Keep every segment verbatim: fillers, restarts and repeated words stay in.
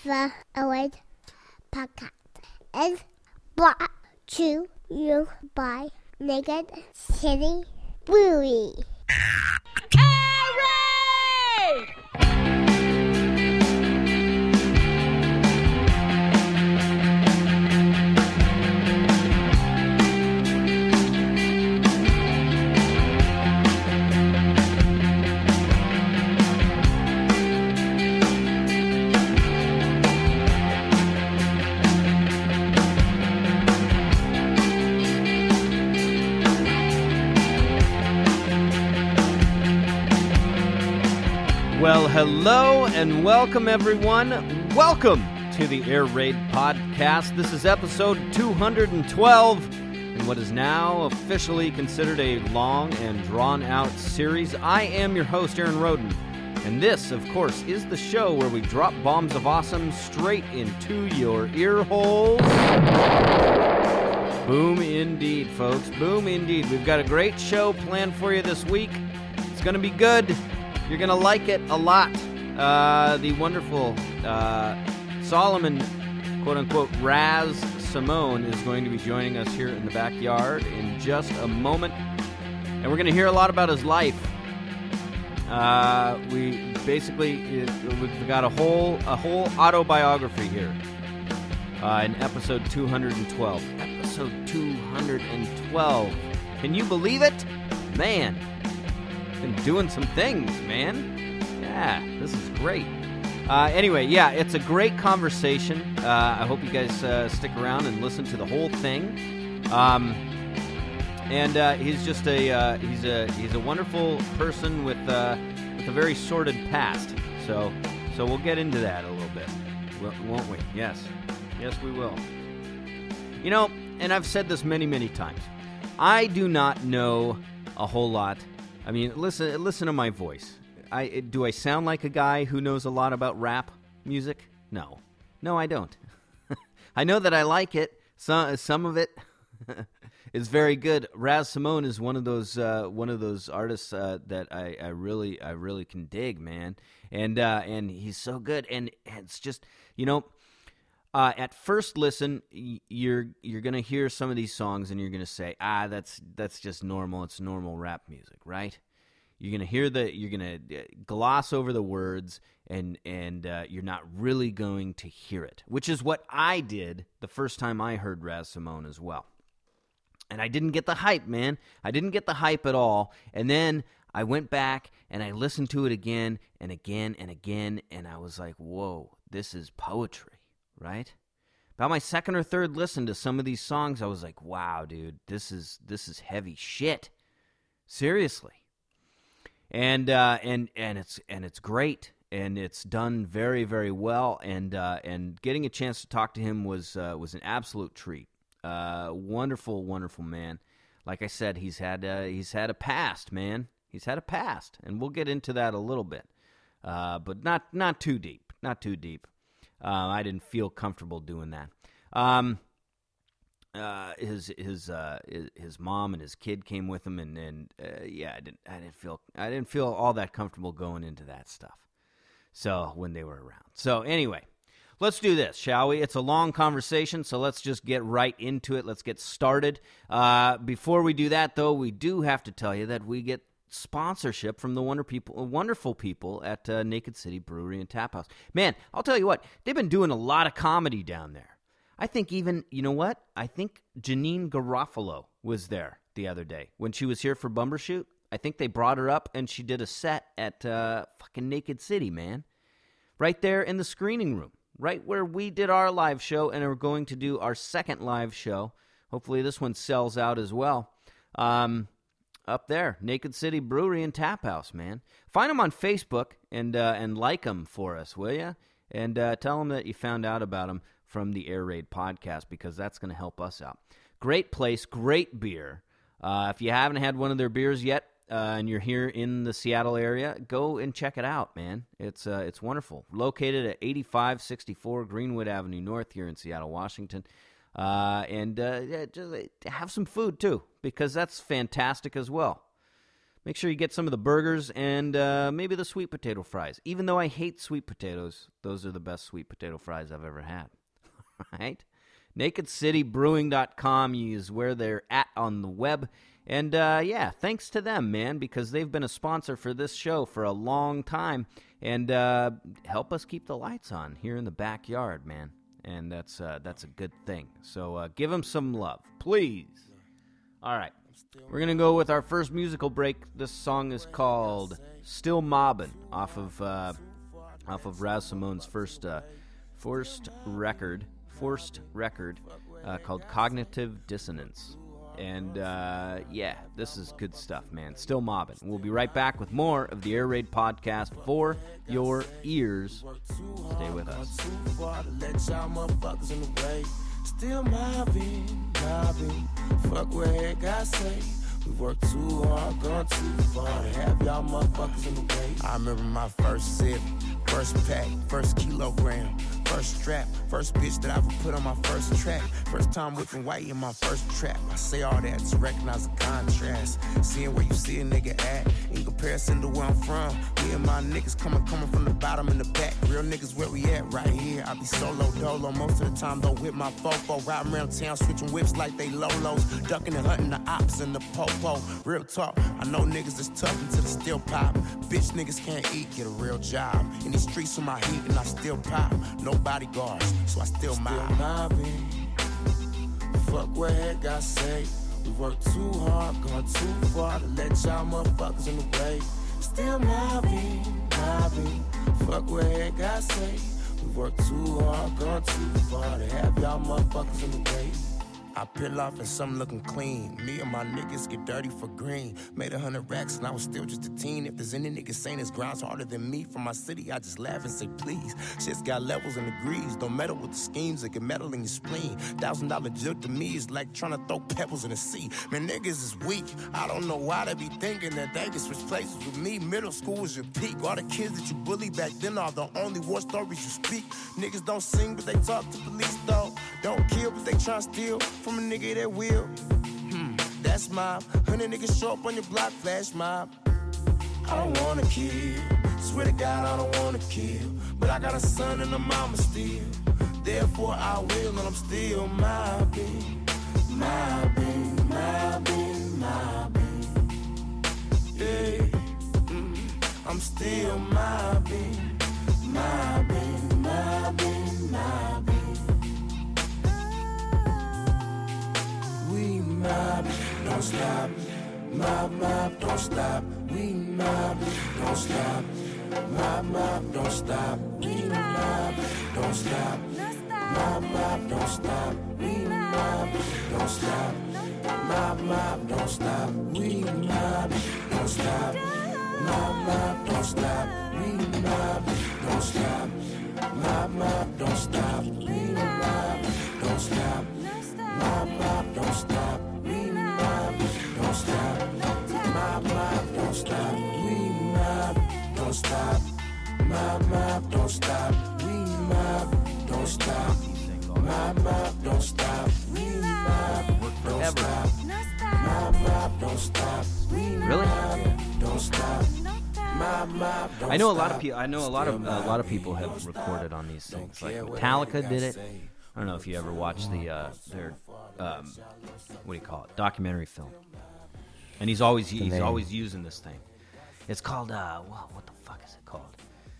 the Air Podcast is brought to you by Naked City Brewery. Hooray! Well, hello and welcome, everyone. Welcome to the Air Raid Podcast. This is episode two hundred twelve in what is now officially considered a long and drawn-out series. I am your host, Aaron Roden, and this, of course, is the show where we drop bombs of awesome straight into your ear holes. Boom indeed, folks. Boom indeed. We've got a great show planned for you this week. It's going to be good. You're going to like it a lot. Uh, the wonderful uh, Solomon, quote-unquote, Raz Simone is going to be joining us here in the backyard in just a moment. And we're going to hear a lot about his life. Uh, we basically, we've got a whole, a whole autobiography here uh, in episode two hundred twelve. Episode two hundred twelve. Can you believe it? Man. Been doing some things, man. Yeah, this is great. Uh, anyway, yeah, it's a great conversation. Uh, I hope you guys uh, stick around and listen to the whole thing. Um, and uh, he's just a uh, he's a he's a wonderful person with uh, with a very sordid past. So so we'll get into that a little bit, won't we? Yes, yes, we will. You know, and I've said this many many times. I do not know a whole lot. I mean, listen listen to my voice. I do I sound like a guy who knows a lot about rap music? No. No, I don't. I know that I like it. Some some of it is very good. Raz Simone is one of those uh, one of those artists uh, that I, I really I really can dig, man. And uh, and he's so good. And it's just, you know, Uh, at first listen, you're you're gonna hear some of these songs and you're gonna say, ah, that's that's just normal. It's normal rap music, right? You're gonna hear the you're gonna gloss over the words and and uh, you're not really going to hear it, which is what I did the first time I heard Raz Simone as well. And I didn't get the hype, man. I didn't get the hype at all. And then I went back and I listened to it again and again and again, and I was like, whoa, this is poetry. Right? About my second or third listen to some of these songs, I was like, wow, dude, this is this is heavy shit. Seriously. And uh, and and it's and it's great, and it's done very, very well, and uh, and getting a chance to talk to him was uh, was an absolute treat. Uh, wonderful, wonderful man. Like I said, he's had uh, he's had a past, man. He's had a past, and we'll get into that a little bit. Uh, but not not too deep. Not too deep. Uh, I didn't feel comfortable doing that. Um, uh, his his uh, his mom and his kid came with him, and and uh, yeah, I didn't I didn't feel I didn't feel all that comfortable going into that stuff. So when they were around. So anyway, let's do this, shall we? It's a long conversation, so let's just get right into it. Let's get started. Uh, before we do that, though, we do have to tell you that we get sponsorship from the wonder people, wonderful people at uh, Naked City Brewery and Tap House. Man, I'll tell you what, they've been doing a lot of comedy down there. I think even, you know what? I think Janine Garofalo was there the other day when she was here for Bumbershoot. I think they brought her up and she did a set at uh, fucking Naked City, man. Right there in the screening room, right where we did our live show and are going to do our second live show. Hopefully this one sells out as well. Um... Up there, Naked City Brewery and Tap House, man. Find them on Facebook and uh, and like them for us, will you? And uh, tell them that you found out about them from the Air Raid Podcast, because that's going to help us out. Great place, great beer. Uh, if you haven't had one of their beers yet uh, and you're here in the Seattle area, go and check it out, man. It's uh, it's wonderful. Located at eighty-five sixty-four Greenwood Avenue North here in Seattle, Washington. Uh, and uh, yeah, just have some food, too, because that's fantastic as well. make sure you get some of the burgers and uh, maybe the sweet potato fries. Even though I hate sweet potatoes, those are the best sweet potato fries I've ever had. Right? naked city brewing dot com is where they're at on the web. And, uh, yeah, thanks to them, man, because they've been a sponsor for this show for a long time and uh, help us keep the lights on here in the backyard, man. And that's uh, that's a good thing. So uh, give them some love, please. All right. We're going to go with our first musical break. This song is called Still Mobbin' off of uh, off of Raz Simone's first uh, forced record, forced record uh, called Cognitive Dissonance. And, uh, yeah, this is good stuff, man. Still mobbing. We'll be right back with more of the Air Raid podcast for your ears. Stay with us. Still mobbing, mobbing. Fuck what heck I say. We work too hard, gone too far to have y'all motherfuckers in the way. I remember my first sip, first pack, first kilogram, first strap, first bitch that I ever put on my first track. First time whipping white in my first trap. I say all that to recognize the contrast. Seeing where you see a nigga at in comparison to where I'm from. Me and my niggas coming, coming from the bottom and the back. Real niggas where we at right here. I be solo dolo most of the time though with my fofo. Riding around town switching whips like they lolos. Ducking and hunting the ops and the popo. Real talk, I know niggas is tough until they still pop. Bitch niggas can't eat, get a real job. In these streets with my heat and I still pop. No bodyguards, so I still mob. Still mobbing. Fuck what heck I say. We work too hard, gone too far to let y'all motherfuckers in the way. Still mobbing, mobbing. Fuck what heck I say. We work too hard, gone too far to have y'all motherfuckers in the way. I peel off and some looking clean. Me and my niggas get dirty for green. Made a hundred racks and I was still just a teen. If there's any niggas saying this ground's harder than me from my city, I just laugh and say please. Shit's got levels and degrees. Don't meddle with the schemes that get metal in your spleen. Thousand dollar joke to me is like trying to throw pebbles in the sea. Man, niggas is weak. I don't know why they be thinking that they can switch places with me. Middle school is your peak. All the kids that you bully back then are the only war stories you speak. Niggas don't sing but they talk to police though. Don't kill but they try to steal from a nigga that will. Hmm, that's mob. Hundred niggas show up on your block, flash mob. I don't wanna kill. Swear to God, I don't wanna kill. But I got a son and a mama still. Therefore I will, and I'm still mobbing. Mobbing, mobbing, mobbing. Yeah, mm, I'm still mobbing. Mobbing, mobbing, mobbing. We mob, don't stop. Mob, mob, don't stop. We mob, don't stop. Mob, mob, don't stop. We mob, don't stop. Mob, mob, don't stop. We mob, don't stop. Mob, mob, don't stop. We mob, don't stop. Mob, mob, don't stop. We mob, don't stop. Mob, mob, don't stop. We mob, don't stop. Mob, mob, don't stop. We mob, don't stop. Mob, mob, don't stop. We mob, don't stop. Mob, mob, don't stop. We mob, don't stop. Mob, mob, don't stop. We mob, don't stop. Mob, mob, don't stop. We Really? don't stop. Mob, mob, don't I know a lot of stop. people. I know a lot of a lot of people have recorded on these things. Like Metallica did it. I don't know if you ever watched the uh, their um, what do you call it documentary film. And he's always he's name. always using this thing. It's called uh, what, what the fuck is it called?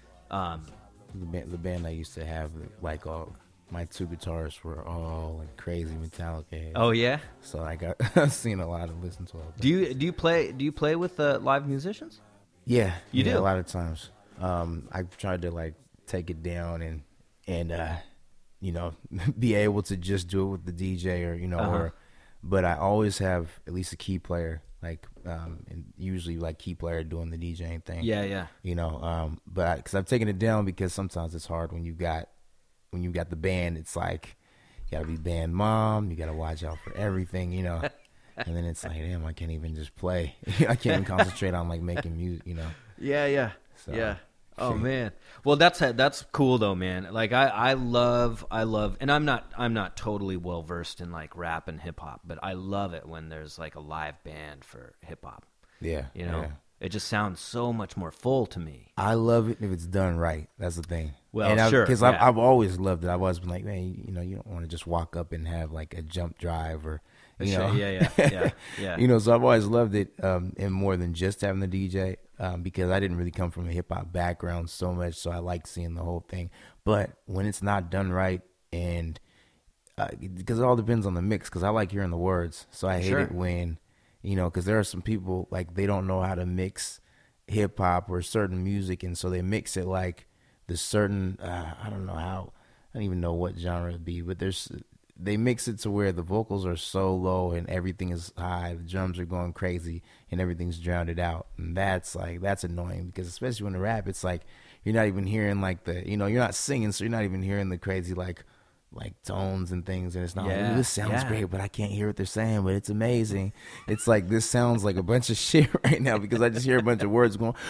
Um, The band, the band I used to have, like all my two guitarists were all like crazy Metallica heads. oh yeah. So I got I've seen a lot and listened to all. Do you do you play do you play with uh, live musicians? Yeah, You yeah, do? a lot of times. Um, I tried to like take it down and and uh, you know be able to just do it with the D J or you know Uh-huh. or, but I always have at least a key player like um, and usually like key player doing the DJing thing. Yeah, yeah. You know, um, but because I've taken it down because sometimes it's hard when you got when you got the band. It's like you gotta be band mom. You gotta watch out for everything. You know. And then it's like, damn, I can't even just play. I can't even concentrate on like making music, you know. Yeah, yeah, So, yeah. Oh shit. man. Well, that's that's cool though, man. Like I, I love, I love, and I'm not, I'm not totally well versed in like rap and hip hop, but I love it when there's like a live band for hip hop. Yeah, You know, yeah. it just sounds so much more full to me. I love it if it's done right. That's the thing. Well, and I, sure, because yeah. I've, I've always loved it. I've always been like, man, you know, you don't want to just walk up and have like a jump drive or, you Sure, know, yeah, yeah, yeah, yeah. you know. So I've always loved it, um, and more than just having the D J, um, because I didn't really come from a hip hop background so much, so I like seeing the whole thing. But when it's not done right, and because uh, it all depends on the mix, because I like hearing the words, so I hate Sure. it when, you know, because there are some people like they don't know how to mix hip hop or certain music, and so they mix it like the certain uh, I don't know how I don't even know what genre it'd be, but there's they mix it to where the vocals are so low and everything is high, the drums are going crazy and everything's drowned out, and that's like that's annoying, because especially when the rap, it's like you're not even hearing like the, you know, you're not singing, so you're not even hearing the crazy like like tones and things, and it's not Yeah, like, this sounds yeah. great, but I can't hear what they're saying, but it's amazing. It's like this sounds like a bunch of shit right now, because I just hear a bunch of words going,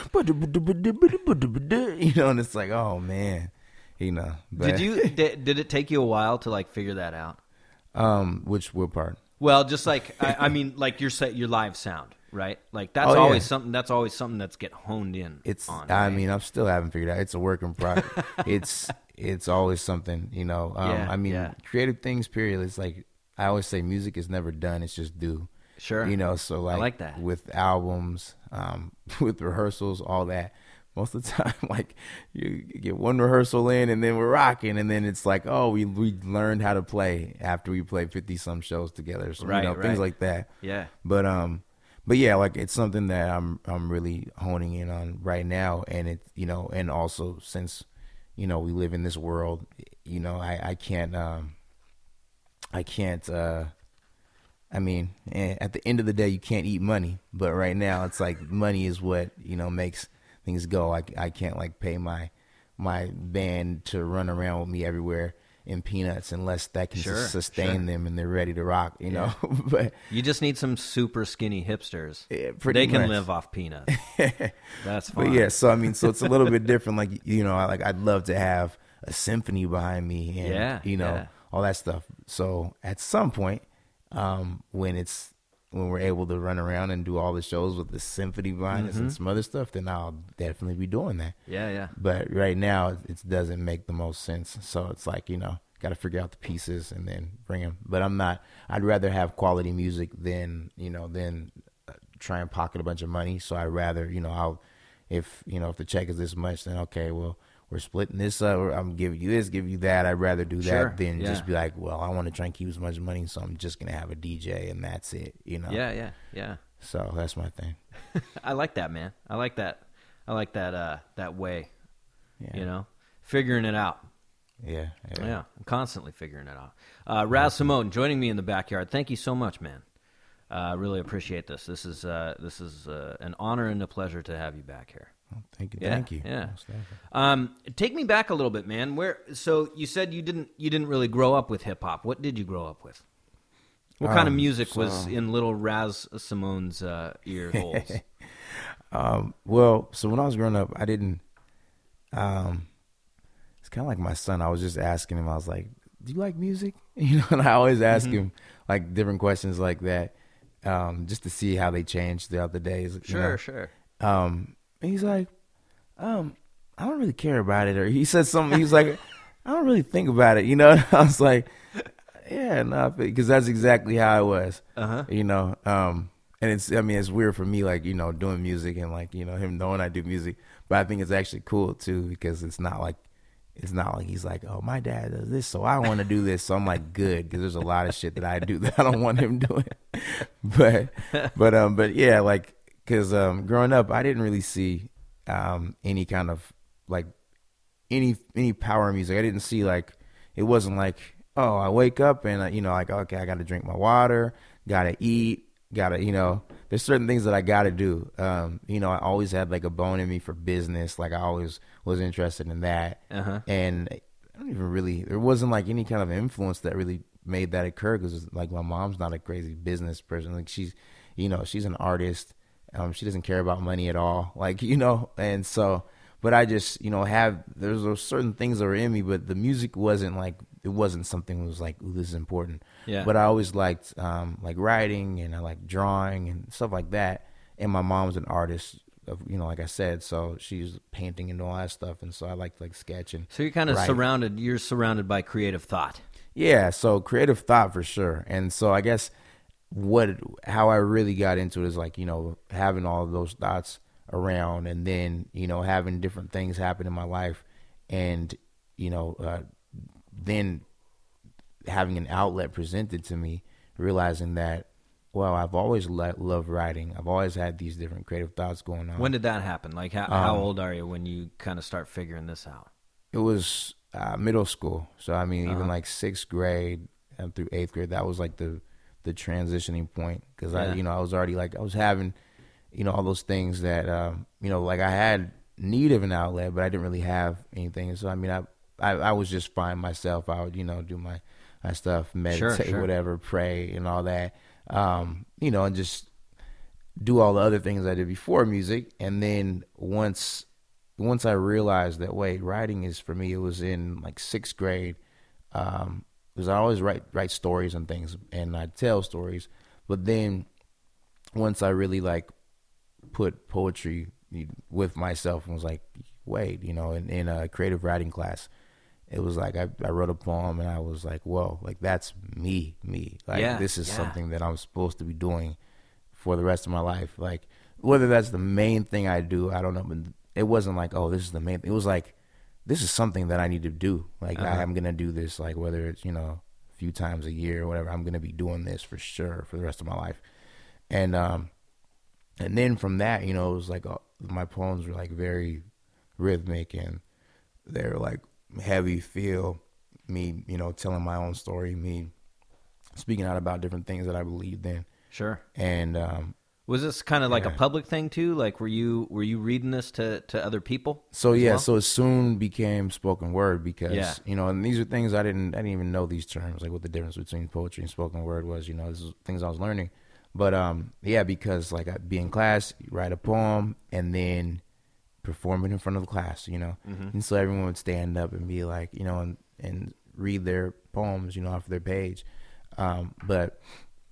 you know, and it's like, oh man, you know. But, Did you did, did it take you a while to like figure that out? um which what part? Well, just like I, I mean, like your set, your live sound, right? Like that's Oh, yeah. always something. That's always something that's get honed in. It's on, I right? mean, I'm still haven't figured out. It's a work in progress. it's it's always something, you know. Um, Yeah, I mean, yeah. creative things. Period. It's like I always say, music is never done. It's just due. Sure. You know. So like, like that. with albums, um, with rehearsals, all that. Most of the time, like you get one rehearsal in, and then we're rocking, and then it's like, oh, we we learned how to play after we played fifty some shows together, so Right, you know, right. things like that. Yeah. But um, but yeah, like it's something that I'm I'm really honing in on right now, and it, you know, and also since, you know, we live in this world, you know, I I can't um, I can't uh. I mean, eh, at the end of the day, you can't eat money. But right now, it's like money is what, you know, makes things go. I, I can't like pay my my band to run around with me everywhere in peanuts unless that can Sure, sus- sustain sure. them and they're ready to rock, you know. But You just need some super skinny hipsters. Yeah, pretty they can much. live off peanuts. That's fine. but yeah, so I mean, so it's a little bit different. Like, you know, I, like I'd love to have a symphony behind me, and Yeah, you know, yeah. all that stuff. So at some point, um, when it's when we're able to run around and do all the shows with the symphony behind us Mm-hmm. and some other stuff, then I'll definitely be doing that. Yeah, yeah. But right now, it, it doesn't make the most sense. So it's like, you know, got to figure out the pieces and then bring them. But I'm not. I'd rather have quality music than, you know, than uh, try and pocket a bunch of money. So I'd rather, you know, I'll if you know if the check is this much, then okay, well, we're splitting this up, or I'm giving you this, give you that. I'd rather do that Sure, than yeah. just be like, well, I want to try and keep as much money, so I'm just gonna have a D J and that's it, you know. Yeah, yeah, yeah. So that's my thing. I like that, man. I like that. I like that. Uh, that way. Yeah. You know, figuring it out. Yeah. Yeah. Yeah, I'm constantly figuring it out. Uh, Raz Simone joining me in the backyard. Thank you so much, man. I uh, really appreciate this. This is uh, this is uh, an honor and a pleasure to have you back here. Well, thank you. Yeah, Thank you. yeah. Most definitely. Um, take me back a little bit, man. Where? So you said you didn't you didn't really grow up with hip hop. What did you grow up with? What kind of Um, music was so- in little Raz Simone's uh, ear holes? Um, well, so when I was growing up, I didn't. Um, it's kind of like my son. I was just asking him. I was like, "Do you like music?" You know, and I always ask Mm-hmm. him like different questions like that, um, just to see how they change throughout the days. you Sure, know? sure. Um, and he's like, um, I don't really care about it. Or he said something. He was like, I don't really think about it. You know, I was like, yeah, no, because that's exactly how I was. Uh-huh. You know, um, and it's, I mean, it's weird for me, like, you know, doing music and like, you know, him knowing I do music, but I think it's actually cool too, because it's not like, it's not like he's like, oh, my dad does this, so I want to do this. So I'm like, good, because there's a lot of shit that I do that I don't want him doing. but, but, um, but yeah, like, because um, growing up, I didn't really see um, any kind of like any any power music. I didn't see like, it wasn't like, oh, I wake up and I, you know, like, okay, I got to drink my water, got to eat, got to, you know, there's certain things that I got to do. Um, you know, I always had like a bone in me for business. Like I always was interested in that. Uh-huh. And I don't even really, there wasn't like any kind of influence that really made that occur, because like my mom's not a crazy business person. Like she's, you know, she's an artist. Um, she doesn't care about money at all. Like, you know, and so, but I just, you know, have, there's those certain things that were in me, but the music wasn't like, it wasn't something that was like, ooh, this is important. Yeah. But I always liked, um, like writing, and I like drawing and stuff like that. and my mom's an artist, of, you know, like I said, so she's painting and all that stuff, and so I like like sketching. So you're kind of surrounded. You're surrounded by creative thought. Yeah, so creative thought for sure. And so I guess what how I really got into it is like, you know, having all of those thoughts around, and then, you know, having different things happen in my life, and, you know, uh, then having an outlet presented to me, realizing that, well, I've always lo- loved writing. I've always had these different creative thoughts going on. When did that happen? Like, how, Um, how old are you when you kind of start figuring this out? It was uh, middle school. So, I mean, Uh-huh. even like sixth grade um, through eighth grade, that was like the, the transitioning point. Because, Yeah. I, you know, I was already like, I was having, you know, all those things that, um, you know, like I had need of an outlet, but I didn't really have anything. And so, I mean, I, I, I was just fine myself. I would, you know, do my, my stuff, meditate, Sure, sure. whatever, pray and all that. Um, you know, and just do all the other things I did before music. And then once once I realized that, wait, writing is for me, it was in like sixth grade, um, because I always write write stories and things, and I tell stories. But then once I really like put poetry with myself and was like, wait, you know, in, in a creative writing class, it was like I, I wrote a poem and I was like, whoa, like that's me, me. Like Yeah, this is yeah. something that I'm supposed to be doing for the rest of my life. Like whether that's the main thing I do, I don't know. But it wasn't like, oh, this is the main thing. It was like, this is something that I need to do. Like Uh-huh. I'm going to do this, like whether it's, you know, a few times a year or whatever, I'm going to be doing this for sure for the rest of my life. And, um, and then from that, you know, it was like, uh, my poems were like very rhythmic and they were like heavy feel, me, you know, telling my own story, me speaking out about different things that I believed in. Sure. And, um, Was this kind of like a Yeah. public thing too? Like, were you were you reading this to, to other people? So as yeah, well? so it soon became spoken word because Yeah. you know, and these are things I didn't, I didn't even know these terms, like what the difference between poetry and spoken word was. You know, this is things I was learning. But um, yeah, because like I'd be in class, write a poem, and then perform it in front of the class. You know, Mm-hmm. and so everyone would stand up and be like, you know, and and read their poems, you know, off their page. Um, but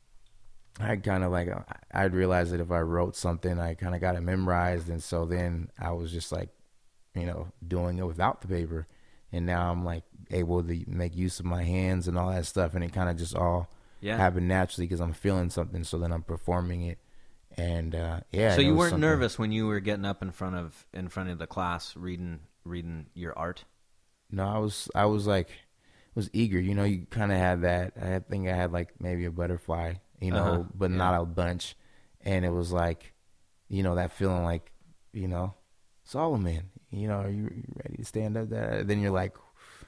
I kind of like, I'd realized that if I wrote something, I kind of got it memorized. And so then I was just like, you know, doing it without the paper. And now I'm like able to make use of my hands and all that stuff. And it kind of just all Yeah. happened naturally because I'm feeling something. So then I'm performing it. And uh, yeah. So it you was weren't something- nervous when you were getting up in front of in front of the class reading reading your art? No, I was, I was like, was eager. You know, you kind of had that. I think I had like maybe a butterfly, you know, Uh-huh, but yeah. not a bunch. And it was like, you know, that feeling like, you know, Solomon, you know, are you, you ready to stand up there? Then you're like,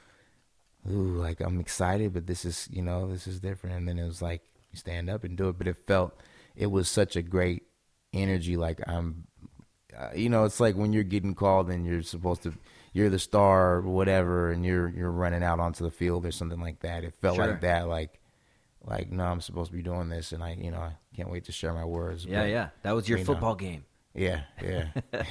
ooh, like I'm excited, but this is, you know, this is different. And then it was like, you stand up and do it. But it felt, it was such a great energy. Like I'm, uh, you know, it's like when you're getting called and you're supposed to, you're the star or whatever, and you're you're running out onto the field or something like that. It felt Sure. like that, like like no, I'm supposed to be doing this, and I, you know, I can't wait to share my words. Yeah, But, yeah. That was your you know. football game. yeah, yeah.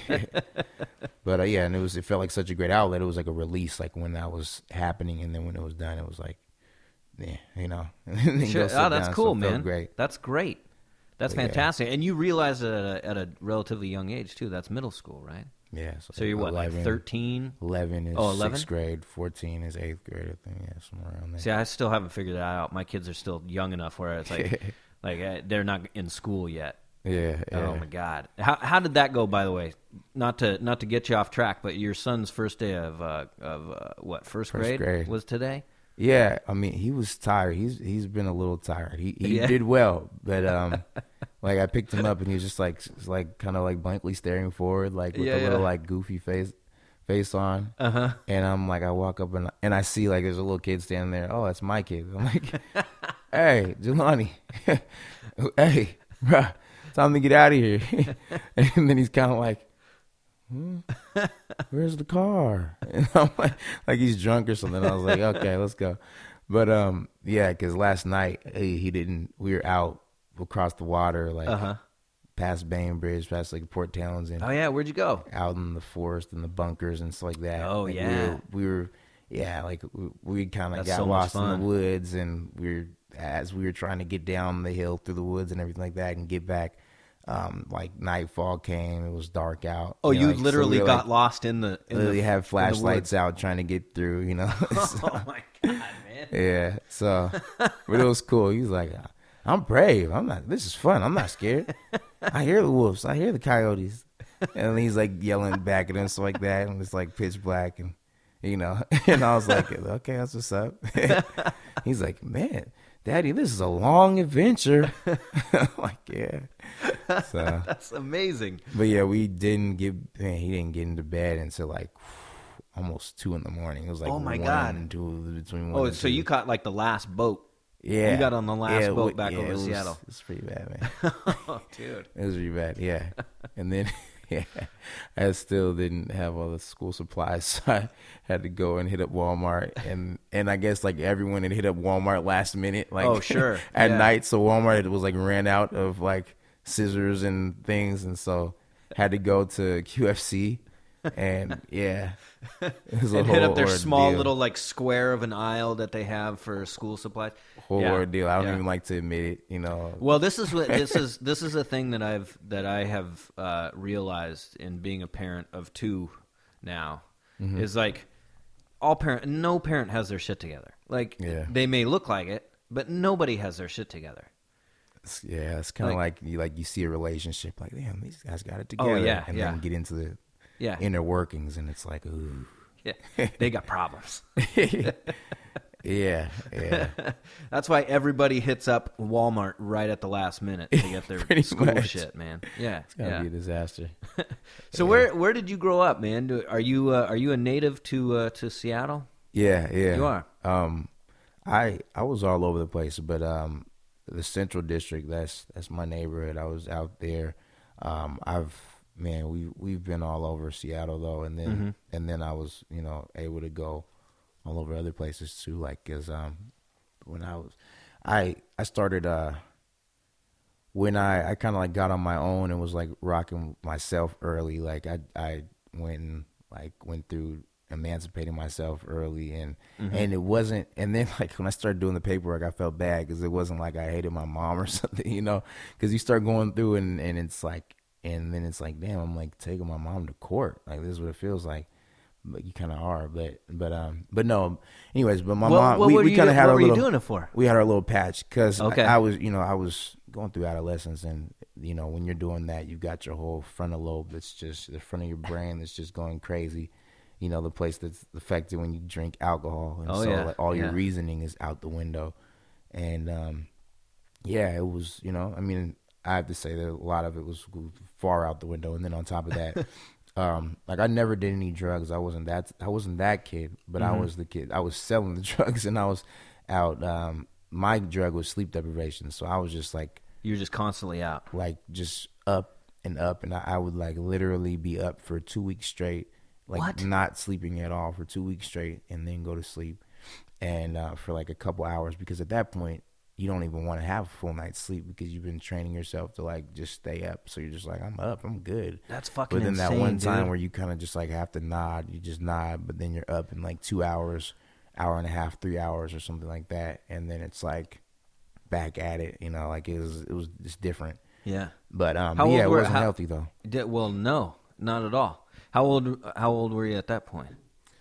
But uh, yeah, and it was it felt like such a great outlet. It was like a release, like when that was happening, and then when it was done, it was like, yeah, you know. And then Sure. go sit Oh, that's down, so cool, it felt man. Great. That's great. That's But yeah. fantastic. And you realized it at a, at a relatively young age too. That's middle school, right? Yeah. So you're what, like eleven, thirteen? eleven is Oh, eleven? sixth grade. Fourteen is eighth grade. I think. Yeah, somewhere around there. See, I still haven't figured that out. My kids are still young enough where it's like, like uh, they're not in school yet. yeah. Yeah. Oh my God! How how did that go? By the way, not to not to get you off track, but your son's first day of uh, of uh, what first, First grade, grade. was today. Yeah, I mean, he was tired. He's he's been a little tired. He he Yeah. did well, but um, like I picked him up and he was just like just like kind of like blankly staring forward, like with Yeah, a little yeah. like goofy face face on. Uh huh. And I'm like, I walk up and and I see like there's a little kid standing there. Oh, that's my kid. I'm like, hey, Jelani, hey, bruh, time to get out of here. And then he's kind of like, hmm, where's the car? And I'm like, like he's drunk or something. I was like, okay, let's go. But um, yeah, because last night he, he didn't. We were out across the water, like Uh huh. past Bainbridge, past like Port Townsend, Oh yeah, where'd you go? out in the forest and the bunkers and stuff like that. Oh, Like, yeah. we were, we were yeah, like we, we kind of That's got so much lost in fun. the woods, and we were as we were trying to get down the hill through the woods and everything like that, and get back. Um, like nightfall came, it was dark out. Oh, you, know, you like, literally so we were, got like, lost in the. In literally the, had in the flashlights woods. out trying to get through. You know. So, Oh my god, man! yeah. So, but it was cool. He was like, "I'm brave. I'm not. This is fun. I'm not scared. I hear the wolves. I hear the coyotes." And he's like yelling back at us like that, and it's like pitch black, and you know. And I was like, "Okay, that's what's up." He's like, "Man, Daddy, this is a long adventure." I'm like, yeah. So That's amazing. but yeah, we didn't get. Man, he didn't get into bed until like almost two in the morning. It was like Oh, my one God. and two, between one Oh, and so two. you caught like the last boat. Yeah, you got on the last Yeah, boat we- back yeah, over it was, Seattle. It was pretty bad, man. Oh, dude. It was really bad. Yeah, and then yeah, I still didn't have all the school supplies, so I had to go and hit up Walmart, and and I guess like everyone had hit up Walmart last minute, like Oh, sure. at Yeah. night. So Walmart was like ran out of like scissors and things, and so had to go to Q F C, and yeah, it was a And whole hit up their small ordeal. little like square of an aisle that they have for school supplies. whole Yeah. ordeal. I don't Yeah. even like to admit it, you know. Well, this is what this is. This is a thing that I've that I have uh, realized in being a parent of two now Mm-hmm. is like all parent. No parent has their shit together. Like Yeah. they may look like it, but nobody has their shit together. It's- yeah, it's kind of Like- like, you like you see a relationship, like damn, these guys got it together, Oh, yeah, and yeah. then get into the Yeah, inner workings, and it's like, ooh, yeah. They got problems. yeah, yeah, That's why everybody hits up Walmart right at the last minute to get their Pretty school much. shit, man. Yeah, it's gotta yeah. be a disaster. So where where did you grow up, man? Do, are you uh, are you a native to uh, to Seattle? Yeah, yeah, You are. Um, I I was all over the place, but um, the Central District, that's that's my neighborhood. I was out there. Um, I've man, we we've been all over Seattle though, and then Mm-hmm. and then I was you know able to go all over other places too, like because um, when I was I I started uh when I I kind of like got on my own and was like rocking myself early, like I I went and like went through emancipating myself early, and and it wasn't, and then like when I started doing the paperwork, I felt bad because it wasn't like I hated my mom or something, you know, because you start going through and and it's like, and then it's like, damn, I'm like taking my mom to court, like this is what it feels like. But you kind of are, but but um, but no. Anyways, but my What- mom, what we, were we you kind do- of had what our were you little. doing it for? We had our little patch because Okay. I, I was, you know, I was going through adolescence, and you know, when you're doing that, you got your whole frontal lobe that's just the front of your brain that's just going crazy. You know, the place that's affected when you drink alcohol, and Oh, so yeah, like all your yeah. reasoning is out the window. And um, yeah, it was, you know, I mean, I have to say that a lot of it was far out the window, and then on top of that. Um, like I never did any drugs. I wasn't that. I wasn't that kid, but Mm-hmm. I was the kid. I was selling the drugs, and I was out. Um, my drug was sleep deprivation, so I was just like, You're just constantly out. like just up and up, and I, I would like literally be up for two weeks straight, like What? not sleeping at all for two weeks straight, and then go to sleep, and uh, for like a couple hours, because at that point you don't even want to have a full night's sleep because you've been training yourself to like just stay up. So you're just like, I'm up, I'm good. That's fucking But then insane, that one time dude. where you kind of just like have to nod, you just nod, but then you're up in like two hours, hour and a half, three hours or something like that, and then it's like back at it, you know, like it was it was just different. Yeah. But um, How but yeah, old it were- wasn't how- healthy though. Did, well, no, not at all. How old How old were you at that point?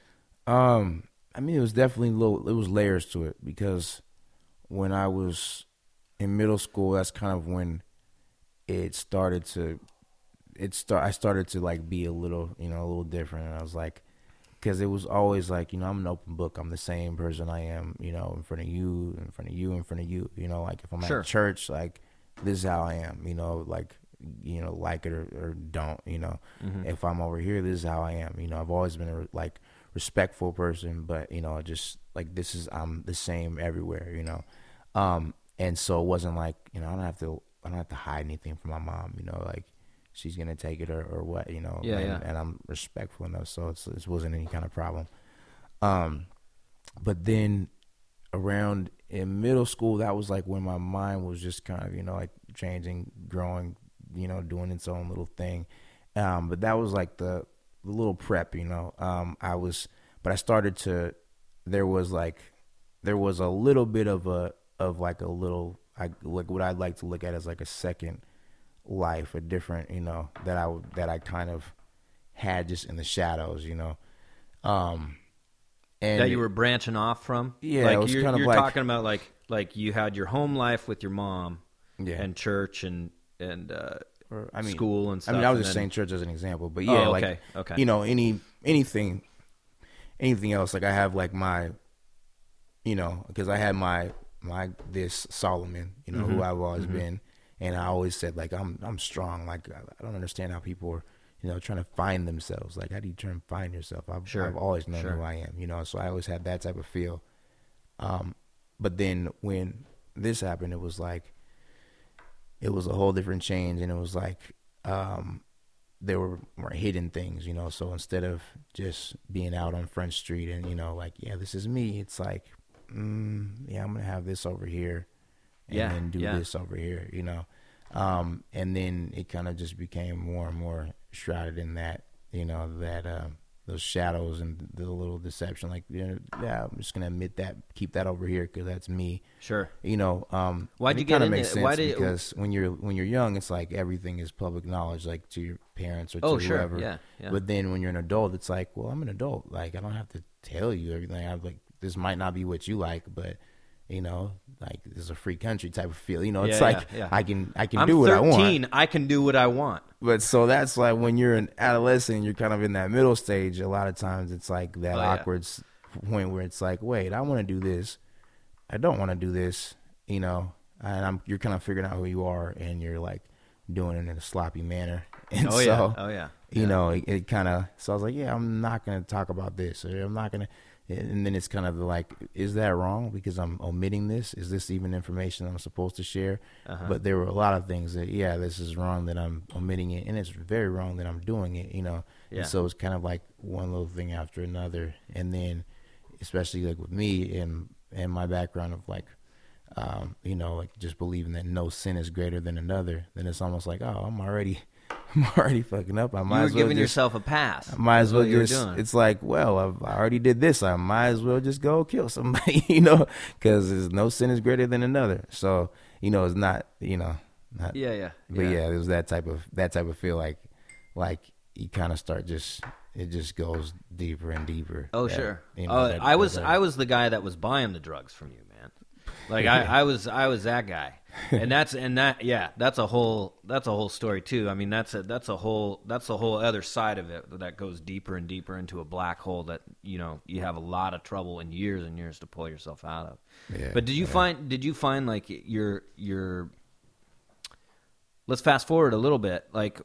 Um, I mean, it was definitely little. It was layers to it because when I was in middle school, that's kind of when it started to. It start. I started to like be a little, you know, a little different. And I was like, because it was always like, you know, I'm an open book. I'm the same person I am, you know, in front of you, in front of you, in front of you. You know, like if I'm Sure. at church, like this is how I am. You know, like you know, like it or, or don't. You know, if I'm over here, this is how I am. You know, I've always been a like respectful person, but you know, just like this is I'm the same everywhere. You know, um, and so it wasn't like, you know, I don't have to I don't have to hide anything from my mom. You know, like she's gonna take it or, or what. You know, Yeah, and, yeah. and I'm respectful enough, so it's, it wasn't any kind of problem. Um, but then around in middle school, that was like when my mind was just kind of, you know, like changing, growing, you know, doing its own little thing. Um, but that was like the, the little prep, you know. Um, I was, but I started to, there was like, there was a little bit of a, of like a little, I like what I'd like to look at as like a second life, a different, you know, that I that I kind of had just in the shadows, you know. Um, and that you were branching off from. Yeah, like it was you're, kind of you're like, talking about like like you had your home life with your mom, yeah, and church and and uh, or, I mean, school and stuff. I mean, I was and just then, saying church as an example, but yeah, oh, like okay, okay. you know, any anything, anything else. Like I have like my, you know, because I had my my this Solomon, you know, mm-hmm. who I've always mm-hmm. been, and I always said like I'm I'm strong. Like I, I don't understand how people are, you know, trying to find themselves. Like how do you try and find yourself? I've sure. I've always known sure. who I am, you know. So I always had that type of feel. Um, but then when this happened, it was like it was a whole different change, and it was like um, there were more hidden things, you know. So instead of just being out on Front Street and, you know, like, yeah, this is me, it's like, mm, yeah, I'm gonna have this over here, and yeah, then do yeah. this over here, you know. Um, and then it kind of just became more and more shrouded in that, you know, that uh, those shadows and the little deception. Like, you know, yeah, I'm just gonna admit that, keep that over here because that's me. Sure. You know, um, why'd you it get kind of into makes it? sense Why did because when you're when you're young, it's like everything is public knowledge, like to your parents or to oh, sure. whoever. Yeah, yeah. But then when you're an adult, it's like, well, I'm an adult. Like I don't have to tell you everything. I'm like, this might not be what you like, but you know, like this is a free country type of feel. You know, it's Yeah, like yeah, yeah. I can I can I'm do what I want. thirteen. I can do what I want. But so that's like when you're an adolescent, you're kind of in that middle stage. A lot of times it's like that Oh, yeah. awkward s- point where it's like, wait, I want to do this. I don't want to do this, you know, and I'm, you're kind of figuring out who you are, and you're like doing it in a sloppy manner. And Oh so, yeah. Oh yeah. you Yeah. know, it, it kind of, so I was like, yeah, I'm not going to talk about this, or I'm not going to, and then it's kind of like, is that wrong because I'm omitting this? Is this even information I'm supposed to share? Uh-huh. But there were a lot of things that, yeah, this is wrong that I'm omitting it, and it's very wrong that I'm doing it, you know? Yeah. And so it's kind of like one little thing after another. And then, especially like with me and, and my background of like, um, you know, like just believing that no sin is greater than another, then it's almost like, oh, I'm already... I'm already fucking up. I might You were as well giving just, yourself a pass. I might as That's well what you were just. doing. It's like, well, I've, I already did this. I might as well just go kill somebody, you know, because there's no sin is greater than another. So you know, it's not, you know, not. Yeah, yeah. But yeah, it was that type of that type of feel like, like you kind of start just it just goes deeper and deeper. Oh that, sure. you know, uh, that- I was that- I was the guy that was buying the drugs from you, man. Like I, I was I was that guy, and that's and that yeah that's a whole that's a whole story too. I mean that's a that's a whole that's a whole other side of it that goes deeper and deeper into a black hole that you know you have a lot of trouble and years and years to pull yourself out of. Yeah, but did you yeah. find did you find like your your let's fast forward a little bit, like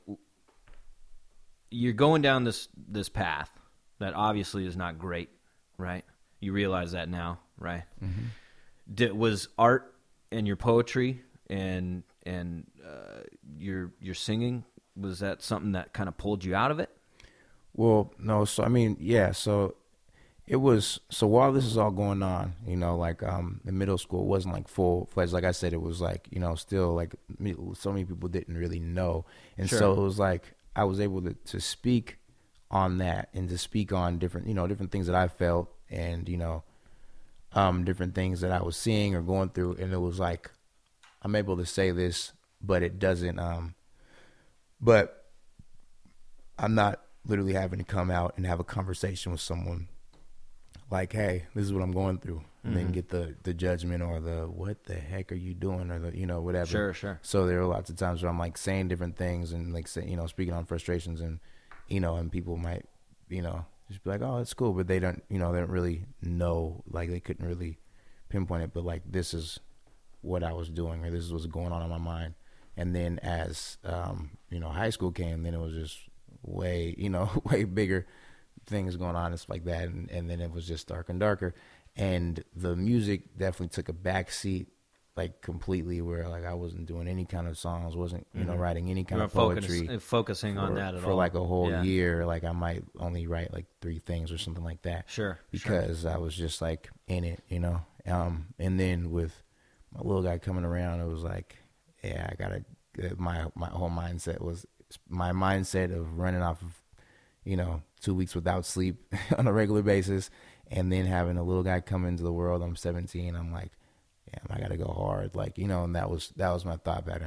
you're going down this this path that obviously is not great, right? You realize that now, right? Mm-hmm. Did, was art and your poetry and and uh, your your singing, was that something that kind of pulled you out of it? Well, no. So I mean, yeah. So it was. So while this is all going on, you know, like um, the middle school wasn't like full fledged. Like I said, it was like, you know, still like me- so many people didn't really know, and Sure. so it was like I was able to to speak on that and to speak on different, you know, different things that I felt, and you know, um, different things that I was seeing or going through, and it was like I'm able to say this, but it doesn't. Um, but I'm not literally having to come out and have a conversation with someone like, hey, this is what I'm going through, and Mm-hmm. then get the, the judgment or the, what the heck are you doing, or the, you know, whatever. Sure, sure. So there are lots of times where I'm like saying different things and like say, you know, speaking on frustrations, and, you know, and people might, you know, just be like, oh, it's cool. But they don't, you know, they don't really know, like they couldn't really pinpoint it, but like, this is what I was doing, or this is what's going on in my mind. And then as, um, you know, high school came, then it was just way, you know, way bigger things going on and stuff like that. And, and then it was just darker and darker. And the music definitely took a back seat, like completely, where like I wasn't doing any kind of songs, wasn't, you know, Mhm. writing any kind You of weren't poetry. focus, focusing on for, that at for all. like a whole Yeah. year. Like I might only write like three things or something like that. Sure, sure. Because I was just like in it, you know. Um, and then with my little guy coming around, it was like, yeah, I gotta. My my whole mindset was my mindset of running off of, you know, two weeks without sleep on a regular basis, and then having a little guy come into the world. I'm seventeen. I'm like, yeah, I gotta go hard, like, you know. And that was that was my thought pattern.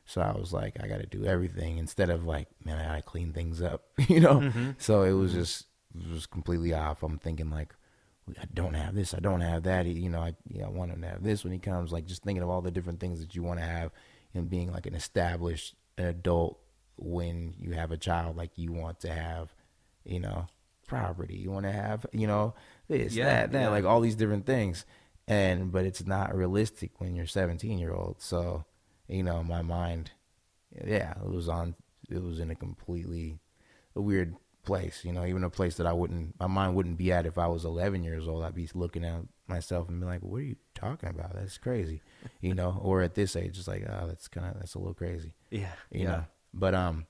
So I was like, I got to do everything instead of like, man, I got to clean things up, you know? Mm-hmm. So it was just, it was completely off. I'm thinking like, I don't have this, I don't have that. You know, I, you know, I want him to have this when he comes, like just thinking of all the different things that you want to have and being like an established an adult when you have a child, like you want to have, you know, property, you want to have, you know, this, yeah, that, that, yeah. like all these different things. And, but it's not realistic when you're seventeen year old. So, you know, my mind, yeah, it was on, it was in a completely a weird place, you know, even a place that I wouldn't, my mind wouldn't be at if I was eleven years old. I'd be looking at myself and be like, what are you talking about? That's crazy, you know, or at this age, it's like, oh, that's kind of, that's a little crazy. Yeah. You yeah. know, but, um,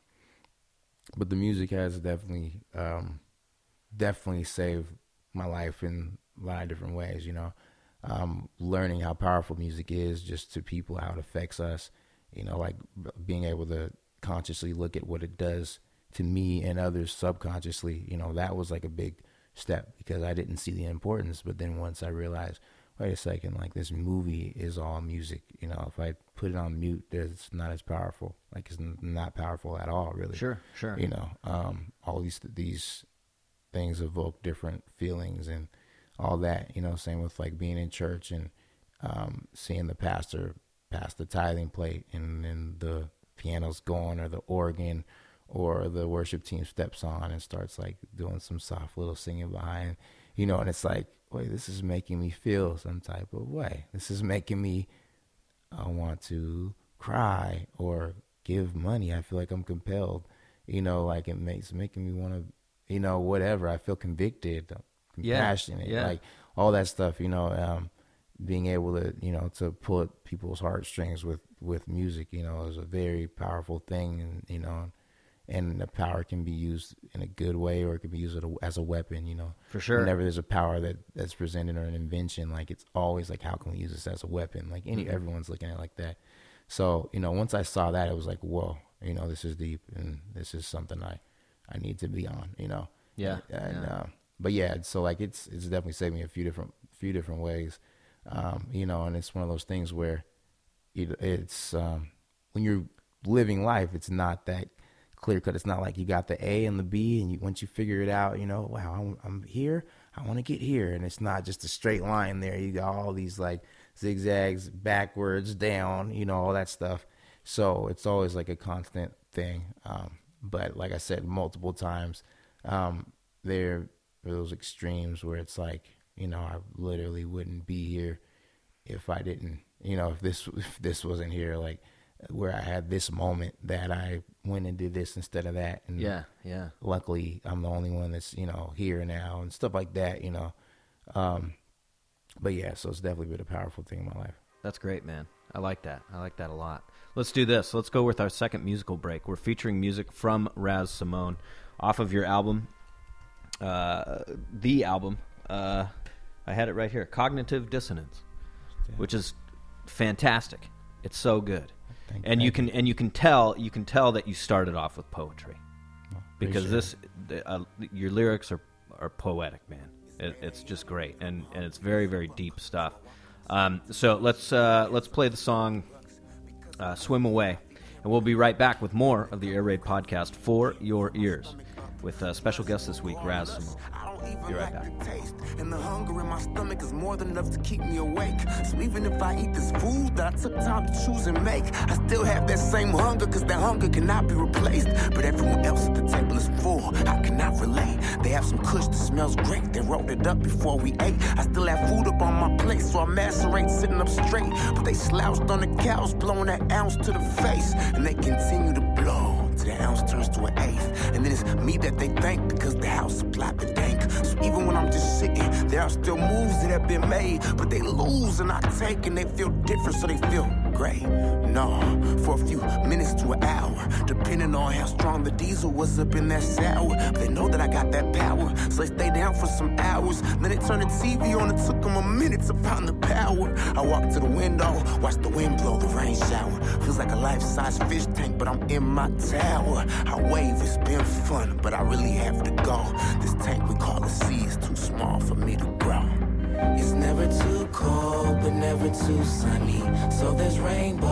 but the music has definitely, um, definitely saved my life in a lot of different ways, you know, um, learning how powerful music is just to people, how it affects us, you know, like being able to consciously look at what it does to me and others subconsciously, you know, that was like a big step because I didn't see the importance. But then once I realized, wait a second, like this movie is all music, you know, if I put it on mute, it's not as powerful. Like it's not powerful at all, really. Sure, sure. You know, um, all these, these things evoke different feelings and all that, you know, same with like being in church and um, seeing the pastor pass the tithing plate and then the piano's going or the organ or the worship team steps on and starts like doing some soft little singing behind, you know, and it's like, wait, this is making me feel some type of way. This is making me I want to cry or give money. I feel like I'm compelled, you know, like it makes making me want to, you know, whatever. I feel convicted, compassionate, yeah, yeah. like all that stuff, you know, um, being able to, you know, to pull at people's heartstrings with, with music, you know, is a very powerful thing. And, you know, and the power can be used in a good way or it can be used as a weapon, you know. For sure. Whenever there's a power that, that's presented or an invention, like it's always like, how can we use this as a weapon? Like any, mm-hmm. everyone's looking at it like that. So, you know, once I saw that, it was like, whoa, you know, this is deep and this is something I, I need to be on, you know. Yeah. And, yeah. Uh, but yeah, so like it's, it's definitely saved me a few different, few different ways. Um, you know, and it's one of those things where it, it's, um, when you're living life, it's not that clear cut. It's not like you got the A and the B, and you, once you figure it out, you know, wow, I'm, I'm here, I want to get here, and it's not just a straight line there. You got all these like zigzags, backwards, down, you know, all that stuff. So it's always like a constant thing. Um, but like I said, multiple times, um, there are those extremes where it's like, you know, I literally wouldn't be here if I didn't, you know, if this if this wasn't here, like. Where I had this moment that I went and did this instead of that. And yeah, yeah. Luckily, I'm the only one that's, you know, here now and stuff like that, you know. Um, but yeah, so it's definitely been a powerful thing in my life. That's great, man. I like that. I like that a lot. Let's do this. Let's go with our second musical break. We're featuring music from Raz Simone off of your album, uh, the album. Uh, I had it right here, Cognitive Dissonance, yeah. Which is fantastic. It's so good. Thank, and thank you can you. and you can tell you can tell that you started off with poetry, well, because this uh, your lyrics are, are poetic, man. It, it's just great, and, and it's very very deep stuff. Um, so let's uh, let's play the song uh, "Swim Away," and we'll be right back with more of the Air Raid podcast for your ears, with a special guest this week, Raz Simone. Be right back. And the hunger in my stomach is more than enough to keep me awake. So even if I eat this food that I took time to choose and make, I still have that same hunger, cause that hunger cannot be replaced. But everyone else at the table is full, I cannot relate. They have some kush that smells great, they rolled it up before we ate. I still have food up on my plate, so I macerate sitting up straight. But they slouched on the couch, blowing that ounce to the face. And they continue to blow till the ounce turns to an eighth. And then it's me that they thank because the house supply been dank. So even when I'm just sitting, there are still moves that have been made, but they lose and I take, and they feel different, so they feel great. No, for a few minutes to an hour, depending on how strong the diesel was up in that sour. But they know that I got that power, so they stay down for some hours. Then they turn the T V on, it took them a minute to find the power. I walk to the window, watch the wind blow, the rain shower. Feels like a life-size fish tank, but I'm in my tower. I wave, it's been fun, but I really have to go. This tank we call a sea is too small for me to grow. It's never too cold, but never too sunny, so there's rainbows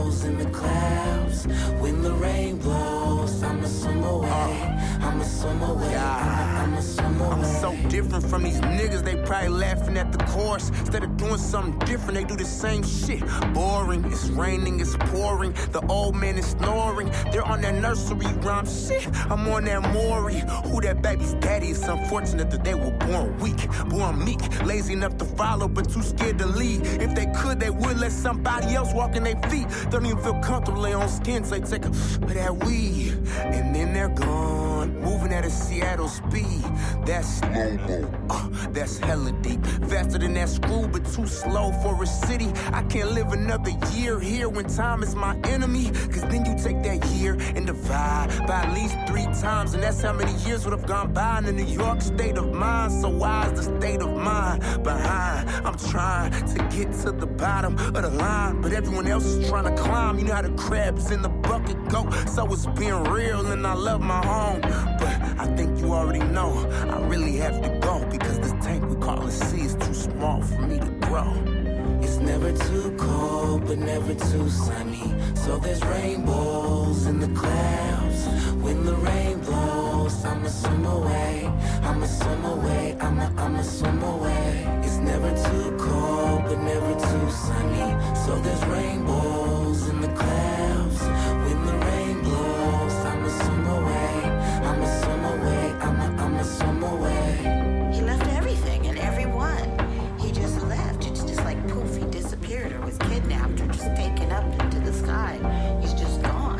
rainbows in the clouds. When the rain blows, I'ma swim away. I'ma swim away. I'ma, I'ma swim away. I'm so different from these niggas. They probably laughing at the chorus. Instead of doing something different, they do the same shit. Boring. It's raining. It's pouring. The old man is snoring. They're on that nursery rhyme shit. I'm on that Maury. Who that baby's daddy? It's unfortunate that they were born weak, born meek, lazy enough to follow, but too scared to lead. If they could, they would let somebody else walk in their feet. Don't even feel comfortable lay on skin, so they take a of that weed, and then they're gone, moving at a Seattle speed. That's slow-mo, uh, that's hella deep, faster than that screw, but too slow for a city. I can't live another year here when time is my enemy, cause then you take that year and divide by at least three times, and that's how many years would have gone by in the New York state of mind. So why is the state of mind behind? I'm trying to get to the bottom of the line, but everyone else is trying to climb. You know how the crabs in the bucket go, so it's being real, and I love my home. But I think you already know I really have to go, because this tank we call a sea is too small for me to grow. It's never too cold, but never too sunny, so there's rainbows in the clouds. When the rain blows, I'ma swim away, I'ma swim away, I'ma, I'ma swim away. It's never too cold, but never too sunny, so there's rainbows in the clouds. When the rain blows, I'ma swim away, I'ma swim away, I'ma, I'ma swim away. He left everything and everyone. He just left. It's just like poof, he disappeared or was kidnapped or just taken up into the sky. He's just gone.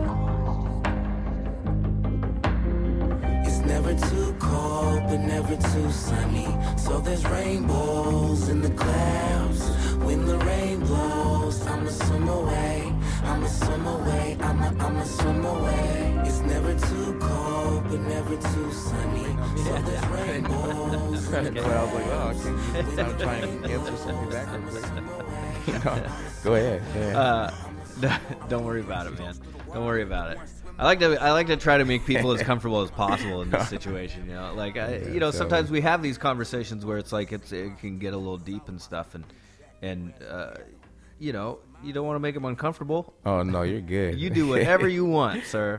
It's never too cold, but never too sunny, so there's rainbows in the clouds. When the rain blows, I'ma swim away, I'ma swim away, I'ma, I'ma swim away. It's never too cold, but never too sunny, so there's rainbows in the Well, I was like, oh, I can't I'm trying to answer something back. You know, go ahead. Go ahead. Uh, don't worry about it, man. Don't worry about it. I like to I like to try to make people as comfortable as possible in this situation. You know, like I, you know, sometimes we have these conversations where it's like it's it can get a little deep and stuff, and and uh, you know, you don't want to make them uncomfortable. Oh no, you're good. You do whatever you want, sir.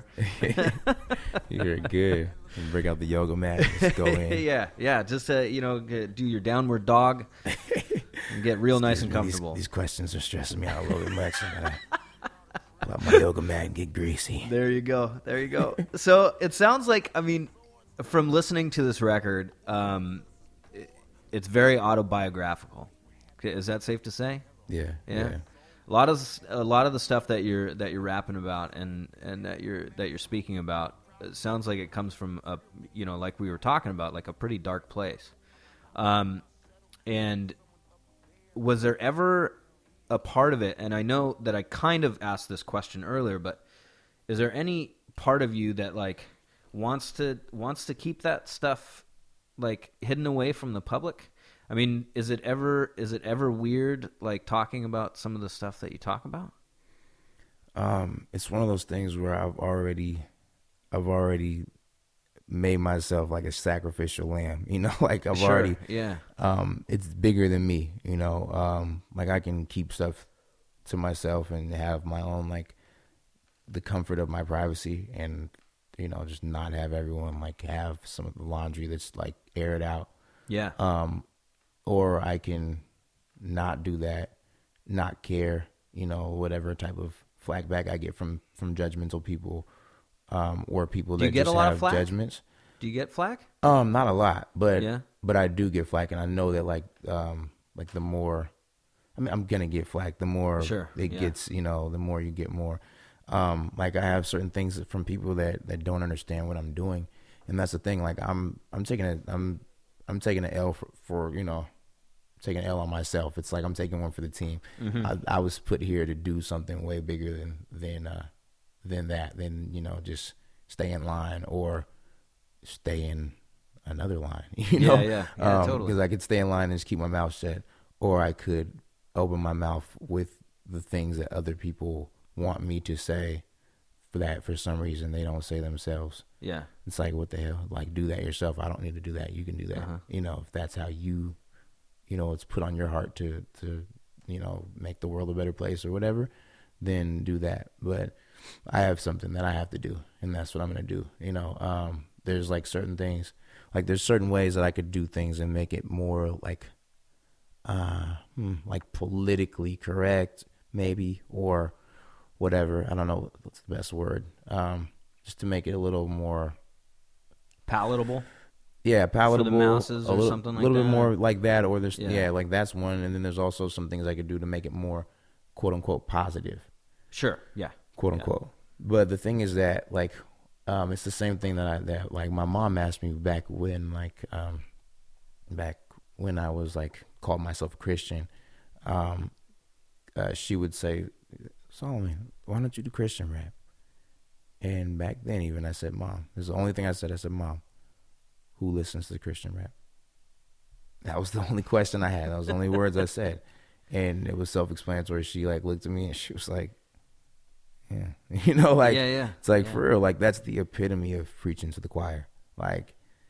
You're good. And break out the yoga mat. Just go in. yeah, yeah. Just uh, you know, do your downward dog and get real nice and comfortable. These, these questions are stressing me out a little bit much. I gotta pull out my yoga mat and get greasy. There you go. There you go. So it sounds like, I mean, from listening to this record, um, it, it's very autobiographical. Is that safe to say? Yeah, Yeah. yeah. A lot of a lot of the stuff that you're that you're rapping about and, and that you're that you're speaking about, it sounds like it comes from a, you know, like we were talking about, like a pretty dark place. Um, and was there ever a part of it, and I know that I kind of asked this question earlier, but is there any part of you that like wants to wants to keep that stuff like hidden away from the public? I mean, is it ever is it ever weird like talking about some of the stuff that you talk about? Um, it's one of those things where I've already I've already made myself like a sacrificial lamb, you know, like I've Sure, already, yeah. um, it's bigger than me, you know, um, like I can keep stuff to myself and have my own, like the comfort of my privacy and, you know, just not have everyone like have some of the laundry that's like aired out. Yeah. Um, or I can not do that, not care, you know, whatever type of flack back I get from, from judgmental people. Um, or people Do you that get just a lot of have flack? judgments. Do you get flack? Um, not a lot, but Yeah. but I do get flack, and I know that like um like the more, I mean, I'm gonna get flack. The more Sure, it yeah. gets, you know, the more you get more. Um, like I have certain things from people that, that don't understand what I'm doing, and that's the thing. Like I'm I'm taking a I'm I'm taking an L for, for you know, taking an L on myself. It's like I'm taking one for the team. Mm-hmm. I, I was put here to do something way bigger than than uh than that. Than you know just stay in line or stay in another line, you know? Yeah, yeah, yeah, um, totally. Because I could stay in line and just keep my mouth shut, or I could open my mouth with the things that other people want me to say for that for some reason they don't say themselves. Yeah. It's like, what the hell? Like, do that yourself. I don't need to do that. You can do that. Uh-huh. You know, if that's how you, you know, it's put on your heart to, to, you know, make the world a better place or whatever, then do that. But I have something that I have to do, and that's what I'm going to do. You know, um, there's like certain things, like there's certain ways that I could do things and make it more like, uh, hmm, like politically correct, maybe, or whatever. I don't know what's the best word. Um, just to make it a little more palatable. Yeah, palatable. For the masses or a little, something like that. A little that. bit more like that, or there's Yeah. yeah, like that's one. And then there's also some things I could do to make it more, quote unquote, positive. Sure. Yeah. Quote unquote. Yeah. But the thing is that like, um, it's the same thing that I that like my mom asked me back when like um, back when I was like called myself a Christian. Um, uh, she would say, Solomon, why don't you do Christian rap? And back then, even I said, Mom. This is the only thing I said. I said, Mom, who listens to Christian rap? That was the only question I had. That was the only words I said. And it was self-explanatory. She like looked at me and she was like, yeah, you know, like, yeah, yeah. it's like yeah. for real, like that's the epitome of preaching to the choir. Like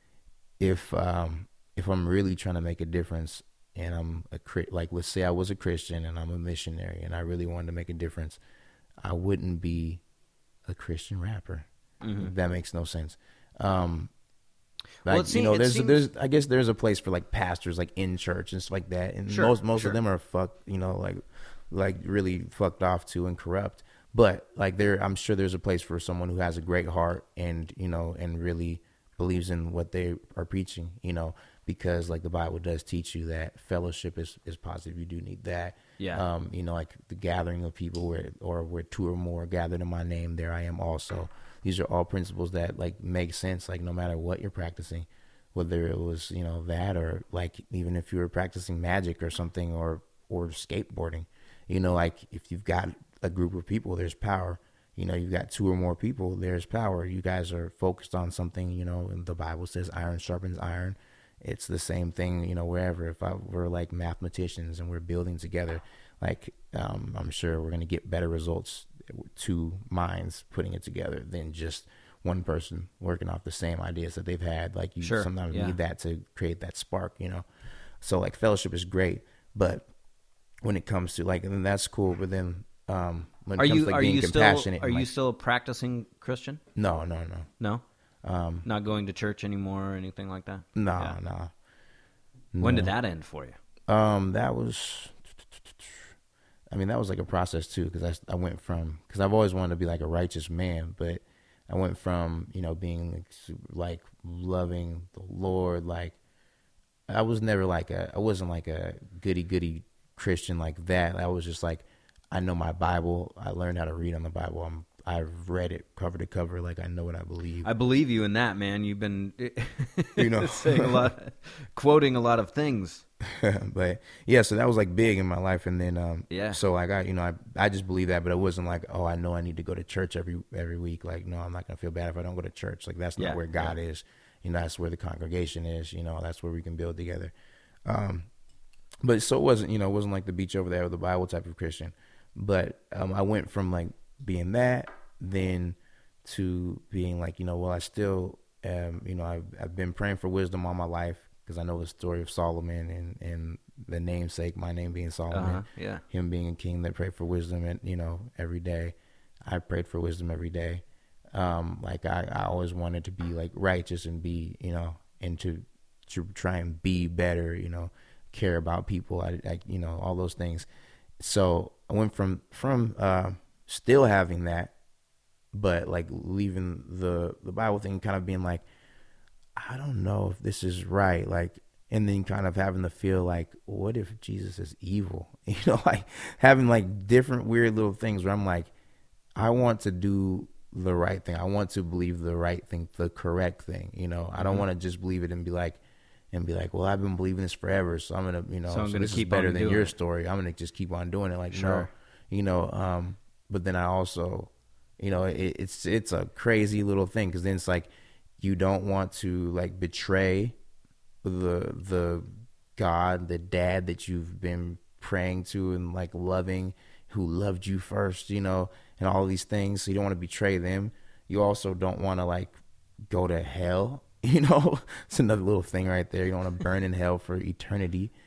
if, um, if I'm really trying to make a difference and I'm a, like, let's say I was a Christian and I'm a missionary and I really wanted to make a difference, I wouldn't be a Christian rapper. Mm-hmm. That makes no sense. Um, Like, well, you know, there's, seems... there's, I guess there's a place for like pastors, like in church and stuff like that. And sure, most, most sure. of them are fucked, you know, like, like really fucked off to and corrupt. But like there, I'm sure there's a place for someone who has a great heart and, you know, and really believes in what they are preaching, you know, because like the Bible does teach you that fellowship is, is positive. You do need that. Yeah. Um, you know, like the gathering of people where, or where two or more gathered in my name, there I am also. These are all principles that like make sense, like no matter what you're practicing, whether it was, you know, that or like even if you were practicing magic or something or, or skateboarding, you know, like if you've got a group of people, there's power. You know, you've got two or more people, there's power. You guys are focused on something, you know, and the Bible says iron sharpens iron. It's the same thing, you know, wherever. If I were like mathematicians and we're building together, like um, I'm sure we're going to get better results, two minds putting it together than just one person working off the same ideas that they've had. Like you sure, sometimes yeah. need that to create that spark, you know? So like fellowship is great, but when it comes to like, and that's cool. But then um, when it are comes you, to like are being you compassionate. Still, are like, you still a practicing Christian? No, no, no. No? Um, Not going to church anymore or anything like that? No, yeah. no. When no. did that end for you? Um, that was, I mean, that was like a process too, because I, I went from, because I've always wanted to be like a righteous man, but I went from, you know, being like, super, like loving the Lord, like I was never like a, I wasn't like a goody goody Christian like that. I was just like, I know my Bible. I learned how to read on the Bible. I'm, I've read it cover to cover, like I know what I believe. I believe you in that, man. You've been, you know, saying a lot, quoting a lot of things. But yeah, so that was like big in my life, and then um, yeah. So like I, you know, I, I just believe that, but it wasn't like, oh, I know I need to go to church every every week. Like, no, I'm not gonna feel bad if I don't go to church. Like that's not yeah, where God yeah. is. You know, that's where the congregation is. You know, that's where we can build together. Um, but so it wasn't, you know, it wasn't like the beach over there with the Bible type of Christian. But um, I went from like being that then to being like, you know, well, I still, um, you know, I've, I've been praying for wisdom all my life because I know the story of Solomon and, and the namesake, my name being Solomon, uh-huh, yeah. him being a king that prayed for wisdom and, you know, every day. I prayed for wisdom every day. Um, like I, I always wanted to be like righteous and be, you know, and to, to try and be better, you know, care about people, I, I you know, all those things. So I went from, from, uh, still having that, but like leaving the, the Bible thing, kind of being like, I don't know if this is right. Like, and then kind of having to feel like, what if Jesus is evil? You know, like having like different weird little things where I'm like, I want to do the right thing. I want to believe the right thing, the correct thing. You know, I don't mm-hmm. want to just believe it and be like, and be like, well, I've been believing this forever, so I'm gonna, you know, so, I'm so gonna this keep is better on than your it. story. I'm gonna just keep on doing it. Like, sure. no, you know. Um, but then I also, you know, it, it's it's a crazy little thing because then it's like you don't want to like betray the the God, the dad that you've been praying to and like loving, who loved you first, you know, and all these things. So you don't want to betray them. You also don't want to like go to hell. You know, it's another little thing right there. You don't want to burn in hell for eternity.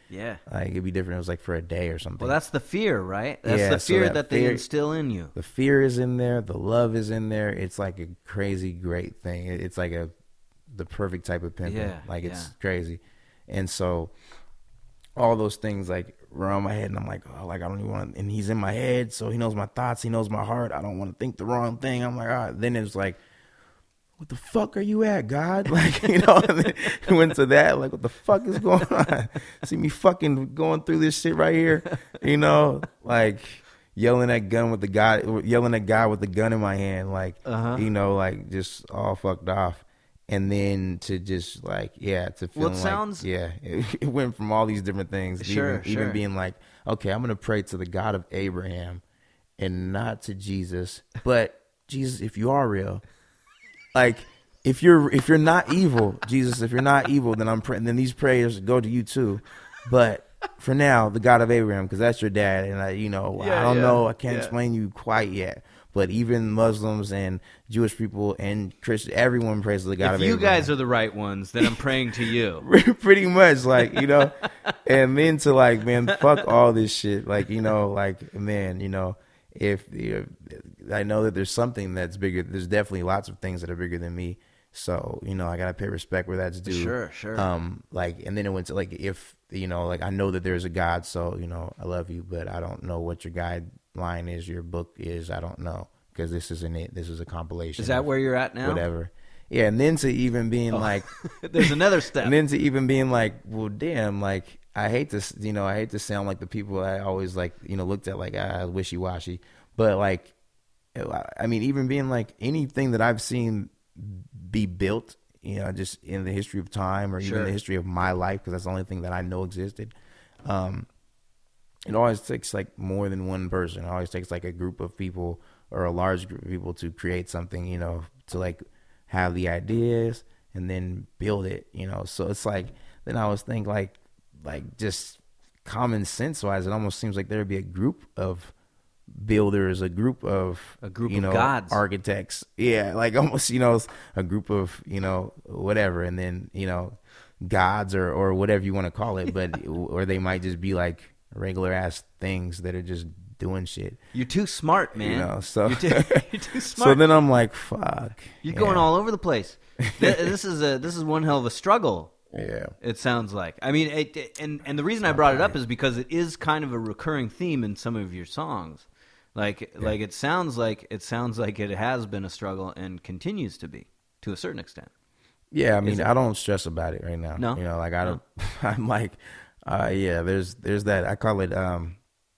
Yeah. Like it'd be different. It was like for a day or something. Well, that's the fear, right? That's Yeah, the so fear that that they fear- instill in you. The fear is in there. The love is in there. It's like a crazy great thing. It- It's like a the perfect type of pimping. Yeah, Like it's yeah. crazy. And so all those things like were on my head, and I'm like, oh, like I don't even want to. And he's in my head, so he knows my thoughts. He knows my heart. I don't want to think the wrong thing. I'm like, all right. Then it's like, what the fuck are you at, God? Like, you know, and then it went to that. Like, what the fuck is going on? See me fucking going through this shit right here, you know, like yelling at gun with the guy, yelling at guy with the gun in my hand, like, Uh-huh. you know, like just all fucked off. And then to just like, yeah, to feel Well, it like, sounds- yeah, it, it went from all these different things. Sure, even, even sure. being like, okay, I'm going to pray to the God of Abraham and not to Jesus, but Jesus, if you are real, like if you're, if you're not evil, Jesus, if you're not evil, then I'm praying, then these prayers go to you too. But for now, the God of Abraham, because that's your dad. And I, you know, Yeah, I don't yeah, know. I can't yeah. explain you quite yet. But even Muslims and Jewish people and Christians, everyone prays to the God If of you Abraham. guys are the right ones, then I'm praying to you. Pretty much, like, you know, and then to like, man, fuck all this shit. Like, you know, like, man, you know, if you know, I know that there's something that's bigger, there's definitely lots of things that are bigger than me. So, you know, I gotta pay respect where that's due. Sure, sure. Um, like, and then it went to like, if you know, like, I know that there's a God, so you know, I love you, but I don't know what your guideline is, your book is. I don't know, because this isn't it. This is a compilation. Is that of where you're at now? Whatever. Yeah, and then to even being like, There's another step. and then to even being like, well, damn, like I hate to, you know, I hate to sound like the people I always like, you know, looked at like ah, wishy washy, but like, I mean, even being like anything that I've seen be built, you know, just in the history of time or Sure. even the history of my life, because that's the only thing that I know existed. Um, it always takes like more than one person. It always takes like a group of people or a large group of people to create something, you know, to like have the ideas and then build it, you know. So it's like, then I was thinking like, like just common sense wise, it almost seems like there'd be a group of builders, a group of, A group you of know, gods. architects. Yeah. Like almost, you know, a group of, you know, whatever. And then, you know, gods or, or whatever you want to call it, but, or they might just be like regular ass things that are just doing shit. You're too smart, man. You know, so you're, too, you're too smart. so then I'm like, fuck. You're yeah. going all over the place. Th- this is a this is one hell of a struggle. Yeah. It sounds like. I mean, it, it- and and the reason I brought it up is because it is kind of a recurring theme in some of your songs. Like like it sounds like it sounds like it has been a struggle and continues to be to a certain extent. Yeah, I mean, it- I don't stress about it right now. No? You know, like I don't, I'm like, uh, yeah, there's, there's that, I call it, um,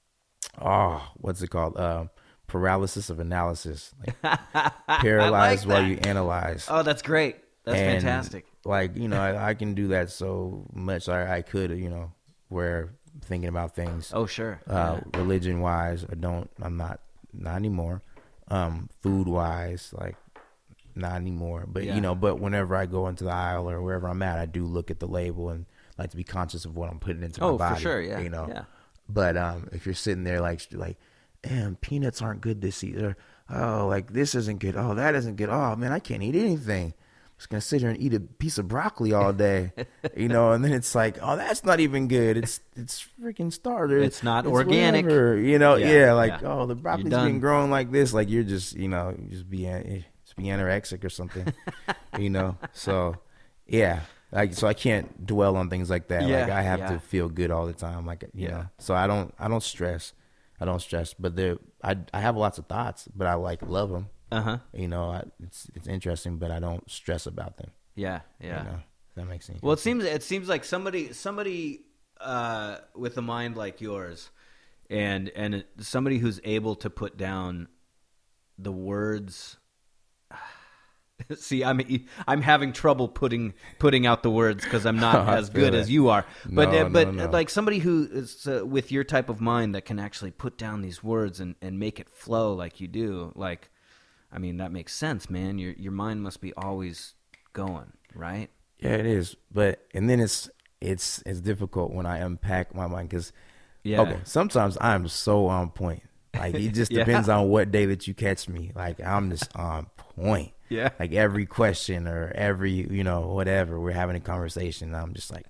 oh, what's it called? Um, paralysis of analysis. Like paralyzed while that. you analyze. Oh, that's great. That's And, fantastic. Like, you know, I, I can do that so much. I, I could, you know, where thinking about things, Oh, sure. uh, Yeah. religion wise, I don't, I'm not, not anymore. Um, food wise, like not anymore. But Yeah. you know, but whenever I go into the aisle or wherever I'm at, I do look at the label and like to be conscious of what I'm putting into Oh, my for body. sure, yeah, You know, yeah. but um, if you're sitting there like, like, damn, peanuts aren't good this year. Oh, like this isn't good. Oh, that isn't good. Oh man, I can't eat anything. Just gonna sit here and eat a piece of broccoli all day, you know, and then it's like, oh, that's not even good. It's it's freaking starter. It's not organic. whatever, you know. Yeah, Yeah, like yeah. oh, the broccoli's done. been growing like this. Like you're just, you know, you just be eh, just be anorexic or something, you know. So yeah, like so I can't dwell on things like that. Yeah, like I have yeah. to feel good all the time. Like you Yeah. know, so I don't I don't stress. I don't stress, but there I I have lots of thoughts, but I like love them. Uh huh. You know, I, it's it's interesting, but I don't stress about them. Yeah. Yeah. You know, if that makes sense. Well, it seems it seems like somebody somebody uh, with a mind like yours, and and it- somebody who's able to put down the words. See, I'm I'm having trouble putting putting out the words because I'm not I as feel good that. as you are. But No, uh, no, but no. like somebody who is uh, with your type of mind that can actually put down these words and, and make it flow like you do. Like, I mean, that makes sense, man. Your your mind must be always going, right? Yeah, it is. But and then it's it's it's difficult when I unpack my mind because Yeah. okay, sometimes I'm so on point. Like it just Yeah. depends on what day that you catch me. Like I'm just on point. Yeah. Like every question or every you know whatever we're having a conversation, I'm just like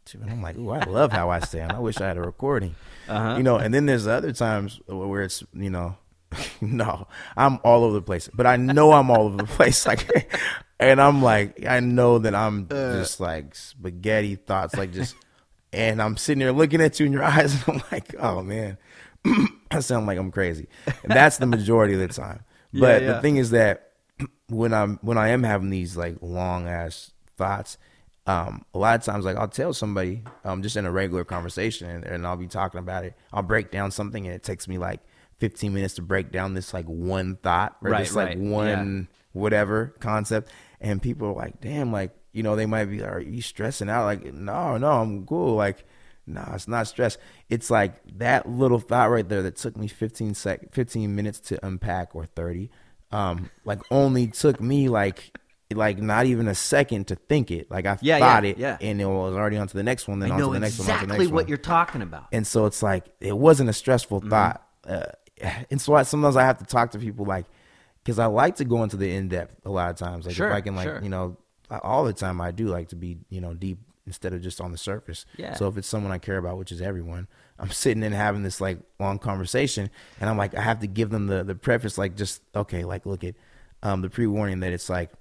too. And I'm like, ooh, I love how I sound. I wish I had a recording. Uh-huh. You know, and then there's other times where it's, you know, no, I'm all over the place. But I know I'm all over the place. Like, and I'm like, I know that I'm uh, just like spaghetti thoughts, like just, and I'm sitting there looking at you in your eyes, and I'm like, oh man, I sound like I'm crazy. And that's the majority of the time. But yeah, yeah. the thing is that when I'm when I am having these like long ass thoughts, um, a lot of times like I'll tell somebody um, just in a regular conversation, and, and I'll be talking about it. I'll break down something, and it takes me like fifteen minutes to break down this like one thought or right, just like right. one yeah. whatever concept, and people are like, damn, like, you know, they might be like, are you stressing out? Like, no, no, I'm cool. Like, no, it's not stress. It's like that little thought right there that took me fifteen sec, fifteen minutes to unpack, or thirty, um, like only took me like, like not even a second to think it. Like I yeah, thought yeah, it, yeah. and it was already on to the next one, then I on know to the next exactly one, on to the next one. what you're talking about. And so it's like, it wasn't a stressful Mm-hmm. thought. Uh, and so I, sometimes I have to talk to people like, because I like to go into the in-depth a lot of times. Like sure, if I can like, sure. you know, all the time I do like to be, you know, deep instead of just on the surface. Yeah. So if it's someone I care about, which is everyone, I'm sitting and having this like long conversation, and I'm like, I have to give them the, the preface, like just, okay, like look at um, the pre-warning that it's like,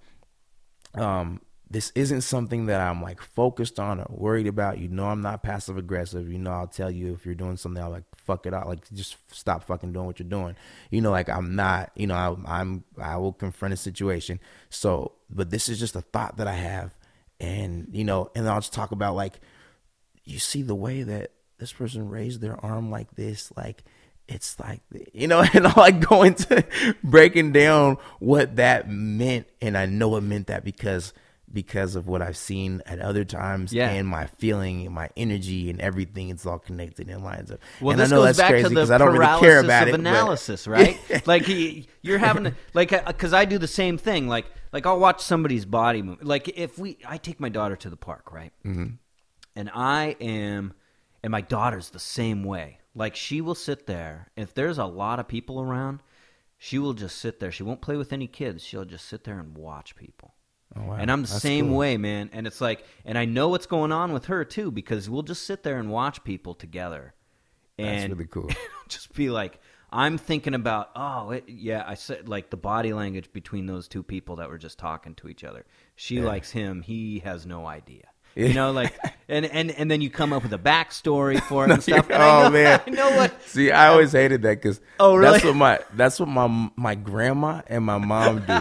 um, this isn't something that I'm like focused on or worried about. You know, I'm not passive aggressive. You know, I'll tell you if you're doing something, I'll like fuck it out. Like just stop fucking doing what you're doing. You know, like I'm not, you know, I, I'm, I will confront a situation. So, but this is just a thought that I have. And, you know, and I'll just talk about like, you see the way that this person raised their arm like this, like it's like, you know, and I'll like go into breaking down what that meant. And I know it meant that because because of what I've seen at other times, yeah. and my feeling and my energy and everything, it's all connected and lines up. Well, and this I know goes that's back crazy to because the I don't really care about paralysis of it. analysis, but, right? Like he, you're having to, like, because I do the same thing. Like, like I'll watch somebody's body move. Like if we, I take my daughter to the park, right? Mm-hmm. And I am, and my daughter's the same way. Like she will sit there. If there's a lot of people around, she will just sit there. She won't play with any kids. She'll just sit there and watch people. Oh, wow. And I'm the That's same cool. way, man. And it's like, and I know what's going on with her too, because we'll just sit there and watch people together. And That's really cool. just be like, I'm thinking about, oh, it, yeah, I said like the body language between those two people that were just talking to each other. She Yeah. likes him. He has no idea. You know, like, and, and, and then you come up with a backstory for it and stuff. And oh I know, man, I know what. See, I always hated that because Oh, really? that's what my that's what my my grandma and my mom do.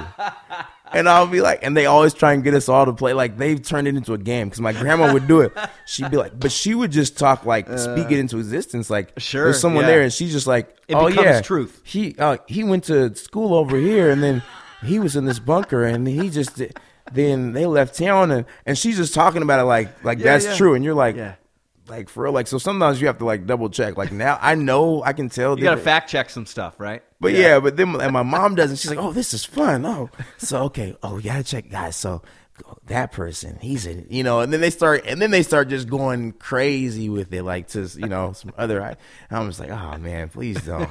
And I'll be like, and they always try and get us all to play. Like they've turned it into a game because my grandma would do it. She'd be like, but she would just talk like speak it into existence. Like Sure, there's someone yeah. there, and she's just like, It oh becomes yeah, truth. He uh, he went to school over here, and then he was in this bunker, and he just did, then they left town, and and she's just talking about it like like Yeah, that's yeah. true, and you're like. Yeah. Like for real, like so sometimes you have to like double check. Like now I know I can tell. You got to that- fact check some stuff, right? But yeah. but then and my mom doesn't. She's like, oh, this is fun. Oh, so okay. Oh, we gotta check, guys. So that person, he's in, you know, and then they start, and then they start just going crazy with it, like to you know some other. And I'm just like, oh man, please don't.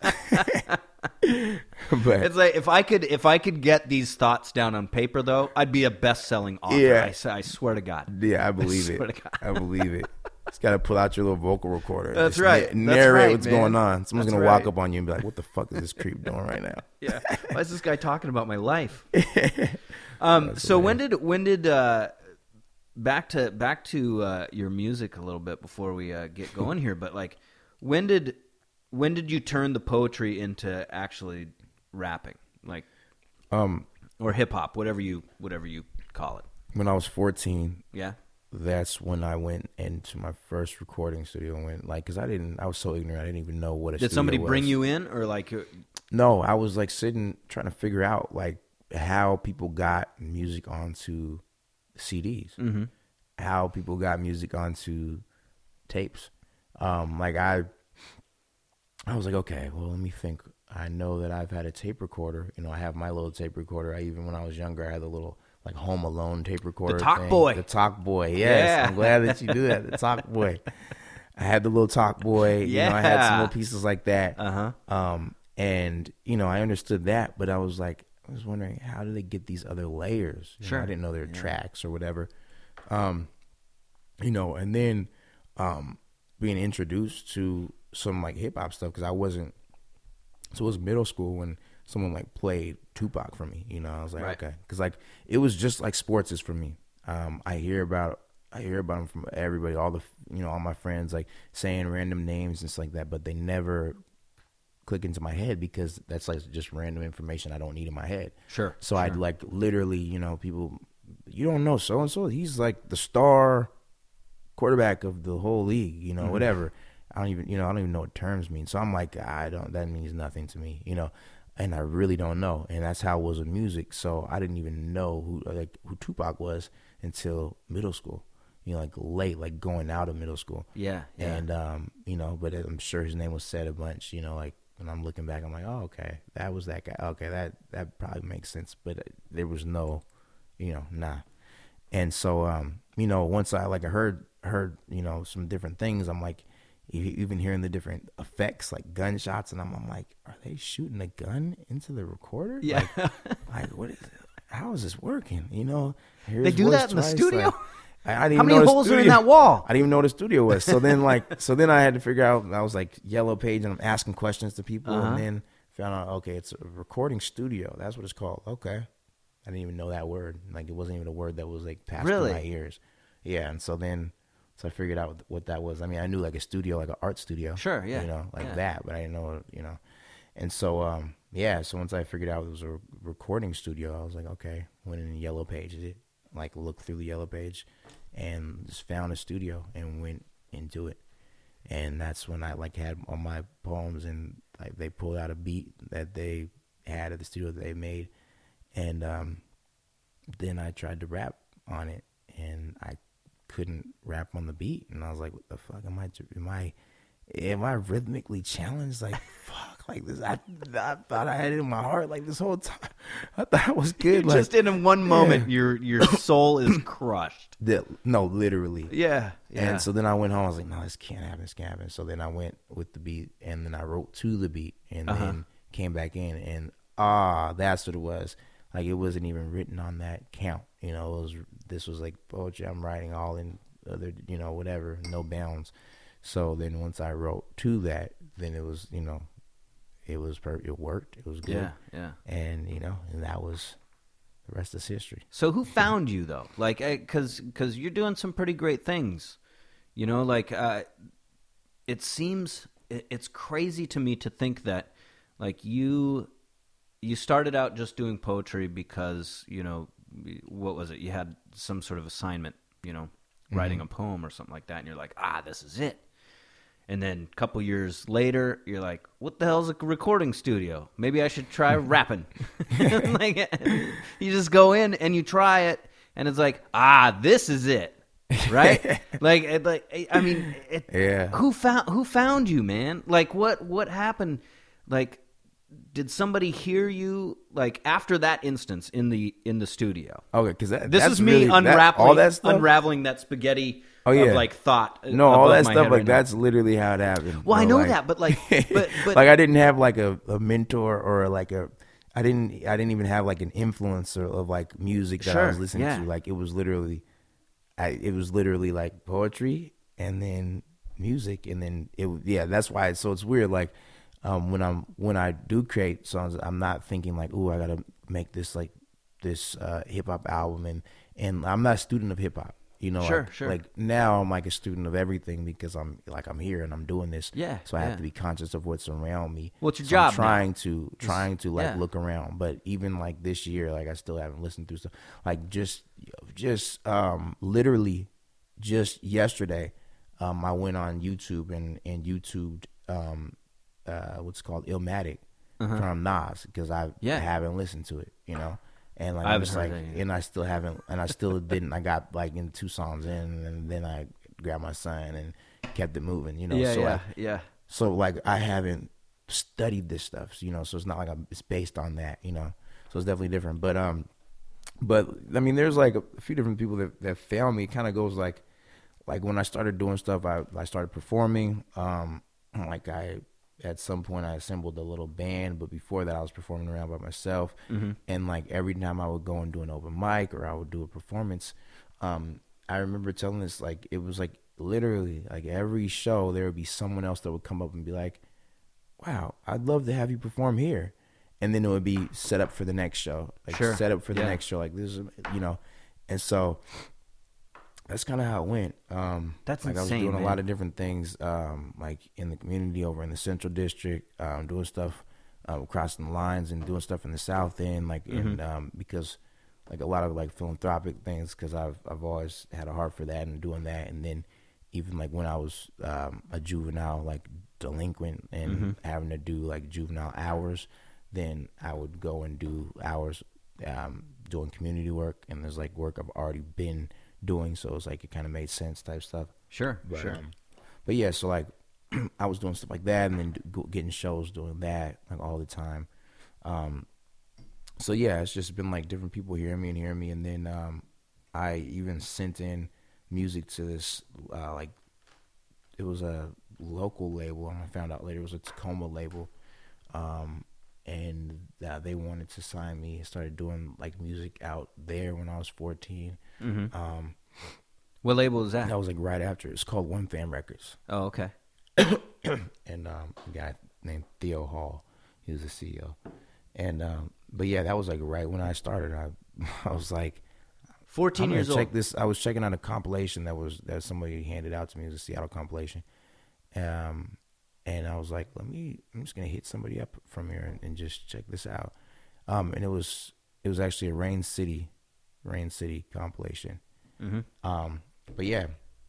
But It's like if I could if I could get these thoughts down on paper, though, I'd be a best-selling author. Yeah. I, s- I swear to God. yeah, I believe swear it. to God. I believe it. Just gotta pull out your little vocal recorder. and That's just right. na- That's narrate right, what's man. going on. Someone's That's gonna walk right. up on you and be like, "What the fuck is this creep doing right now?" Yeah. Why is this guy talking about my life? um. So when did when did uh, back to back to uh, your music a little bit before we uh, get going here? But like, when did when did you turn the poetry into actually rapping, like, Um, or hip hop, whatever you whatever you call it? when I was fourteen. Yeah. That's when I went into my first recording studio and went like, cause I didn't, I was so ignorant. I didn't even know what a Did studio somebody was. bring you in, or like? uh, No, I was like sitting trying to figure out like how people got music onto C Ds, Mhm. how people got music onto tapes. Um, like I, I was like, okay, well, let me think. I know that I've had a tape recorder. You know, I have my little tape recorder. I even when I was younger, I had the little like Home Alone tape recorder. Talk thing. Boy. The Talk Boy. Yes, Yeah. I'm glad that you do that. The Talk Boy. I had the little Talk Boy. You know, I had some Yeah. little pieces like that. Uh huh. Um, and you know, I understood that, but I was like, I was wondering, how do they get these other layers? You know, Sure. I didn't know they were tracks or whatever. Um, you know, and then um, being introduced to some like hip hop stuff, because I wasn't. So it was middle school when someone like played Tupac for me. You know, I was like, Right. okay, because like it was just like sports is for me. Um, I hear about I hear about them from everybody, all the you know, all my friends like saying random names and stuff like that, but they never click into my head because that's like just random information I don't need in my head. Sure. So sure. I'd like literally, you know, people, you don't know so and so. He's like the star quarterback of the whole league, you know, Mm-hmm. whatever. I don't even, you know, I don't even know what terms mean. So I'm like, I don't, that means nothing to me, you know, and I really don't know. And that's how it was with music. So I didn't even know who, like, who Tupac was until middle school, you know, like late, like going out of middle school. Yeah. yeah. And, um, you know, but I'm sure his name was said a bunch, you know, like when I'm looking back, I'm like, oh, okay, that was that guy. Okay, that, that probably makes sense. But there was no, you know, nah. And so, um, you know, once I like I heard, heard, you know, some different things, I'm like, even hearing the different effects like gunshots, and I'm, I'm like, are they shooting a gun into the recorder? Yeah. Like, like what is it? How is this working? You know, They do that in the studio? Like, I, I didn't How even many know the holes are in studio- that wall? I didn't even know what the studio was. So then, like, so then I had to figure out. I was like Yellow Page, and I'm asking questions to people, Uh-huh. and then found out, okay, it's a recording studio. That's what it's called. Okay, I didn't even know that word. Like, it wasn't even a word that was like passed Really? through my ears. Yeah, and so then. So I figured out what that was. I mean, I knew like a studio, like an art studio. Sure, yeah, You know, like yeah. that, but I didn't know, you know. And so, um, yeah, so once I figured out it was a recording studio, I was like, okay, went in the Yellow Page, it, like looked through the Yellow Page and just found a studio and went into it. And that's when I like had all my poems and like they pulled out a beat that they had at the studio that they made. And um, then I tried to rap on it and I couldn't rap on the beat, and I was like, "What the fuck am I? Am I, am I rhythmically challenged? Like, fuck, like this? I, I thought I had it in my heart like this whole time. I thought it was good. Like, Just in one moment, your your soul is crushed. the, no, literally. Yeah, yeah. And so then I went home. I was like, "No, this can't happen. This can't happen." So then I went with the beat, and then I wrote to the beat, and Uh-huh. then came back in, and ah, that's what it was. Like it wasn't even written on that count. You know, it was this was like poetry I'm writing all in other, you know, whatever, no bounds. So then once I wrote to that, then it was, you know, it was per- it worked. It was good. yeah, yeah. And you know, and that was the rest is history. So who found you though? Like, because because you're doing some pretty great things. You know, like uh, it seems it, it's crazy to me to think that like you you started out just doing poetry because, you know, what was it? You had some sort of assignment, you know, writing a poem or something like that, and you're like, ah, this is it. And then a couple years later, you're like, what the hell is a recording studio? Maybe I should try rapping. Like, you just go in and you try it, and it's like, ah, this is it, right? like, it, like I mean, it, Yeah. Who found who found you, man? Like, what what happened? Like, did somebody hear you? Like after that instance in the in the studio? Okay, because that, This that's is me really, that- unraveling all that stuff. unraveling that spaghetti. Oh, yeah. Of like thought. No, all above that my stuff head like right now. that's literally how it happened. Well, I bro. know Like- that, but like, but, but like I didn't have like a, a mentor or like a, I didn't I didn't even have like an influencer of like music that I was Sure, listening yeah. to. Like it was literally, I it was literally like poetry and then music and then it yeah that's why it's, so it's weird like um when I'm when I do create songs I'm not thinking like oh I gotta make this like this uh, hip hop album and and I'm not a student of hip hop. You know, Sure, like, sure. like now I'm like a student of everything because I'm like I'm here and I'm doing this. Yeah, So I yeah. have to be conscious of what's around me. Well, it's your So I'm job now. trying to trying to like yeah. look around, but even like this year, like I still haven't listened through stuff. Like just just um literally just yesterday, um I went on YouTube and and YouTubed um uh what's called Illmatic from Nas because I Uh-huh. Yeah. haven't listened to it. You know. And like I I'm haven't just heard like, that yet. and I still haven't, and I still didn't. I got like in two songs in, and then I grabbed my son and kept it moving. You know, yeah, so yeah, like, yeah. so like I haven't studied this stuff. You know, so it's not like I'm, it's based on that. You know, so it's definitely different. But um, but I mean, there's like a few different people that that found me. It kind of goes like, like when I started doing stuff, I I started performing. Um, like I. At some point, I assembled a little band, but before that, I was performing around by myself. Mm-hmm. And like every time I would go and do an open mic or I would do a performance, um, I remember telling this, like, it was like literally like every show there would be someone else that would come up and be like, wow, I'd love to have you perform here. And then it would be set up for the next show, like Sure. set up for the Yeah. next show. Like this is, you know, and so that's kind of how it went. Um, That's like insane, I was doing man. a lot of different things, um, like in the community over in the Central District, um, doing stuff, um, crossing the lines and doing stuff in the South End, like Mm-hmm. in, um, because like a lot of like philanthropic things, because I've I've always had a heart for that and doing that. And then even like when I was um, a juvenile, like delinquent and Mm-hmm. having to do like juvenile hours, then I would go and do hours um, doing community work, and there's like work I've already been doing, so it's like it kind of made sense type stuff. Sure, But, sure. um, but yeah, so like I was doing stuff like that, and then do, go- getting shows doing that like all the time. Um, so yeah, it's just been like different people hearing me and hearing me, and then um, I even sent in music to this uh, like it was a local label, and I found out later it was a Tacoma label, um, and uh, they wanted to sign me. I started doing like music out there when I was fourteen. Mm-hmm. Um, What label is that? that was like right after. It's called One Fam Records. Oh, okay. And um, a guy named Theo Hall, he was the C E O. And um, but yeah, that was like right when I started. I I was like, fourteen I'm gonna years check old. this. I was checking out a compilation that was that somebody handed out to me. It was a Seattle compilation. Um, and I was like, let me. I'm just gonna hit somebody up from here and, and just check this out. Um, and it was it was actually a Rain City, Rain City compilation. Mm-hmm. Um, but yeah,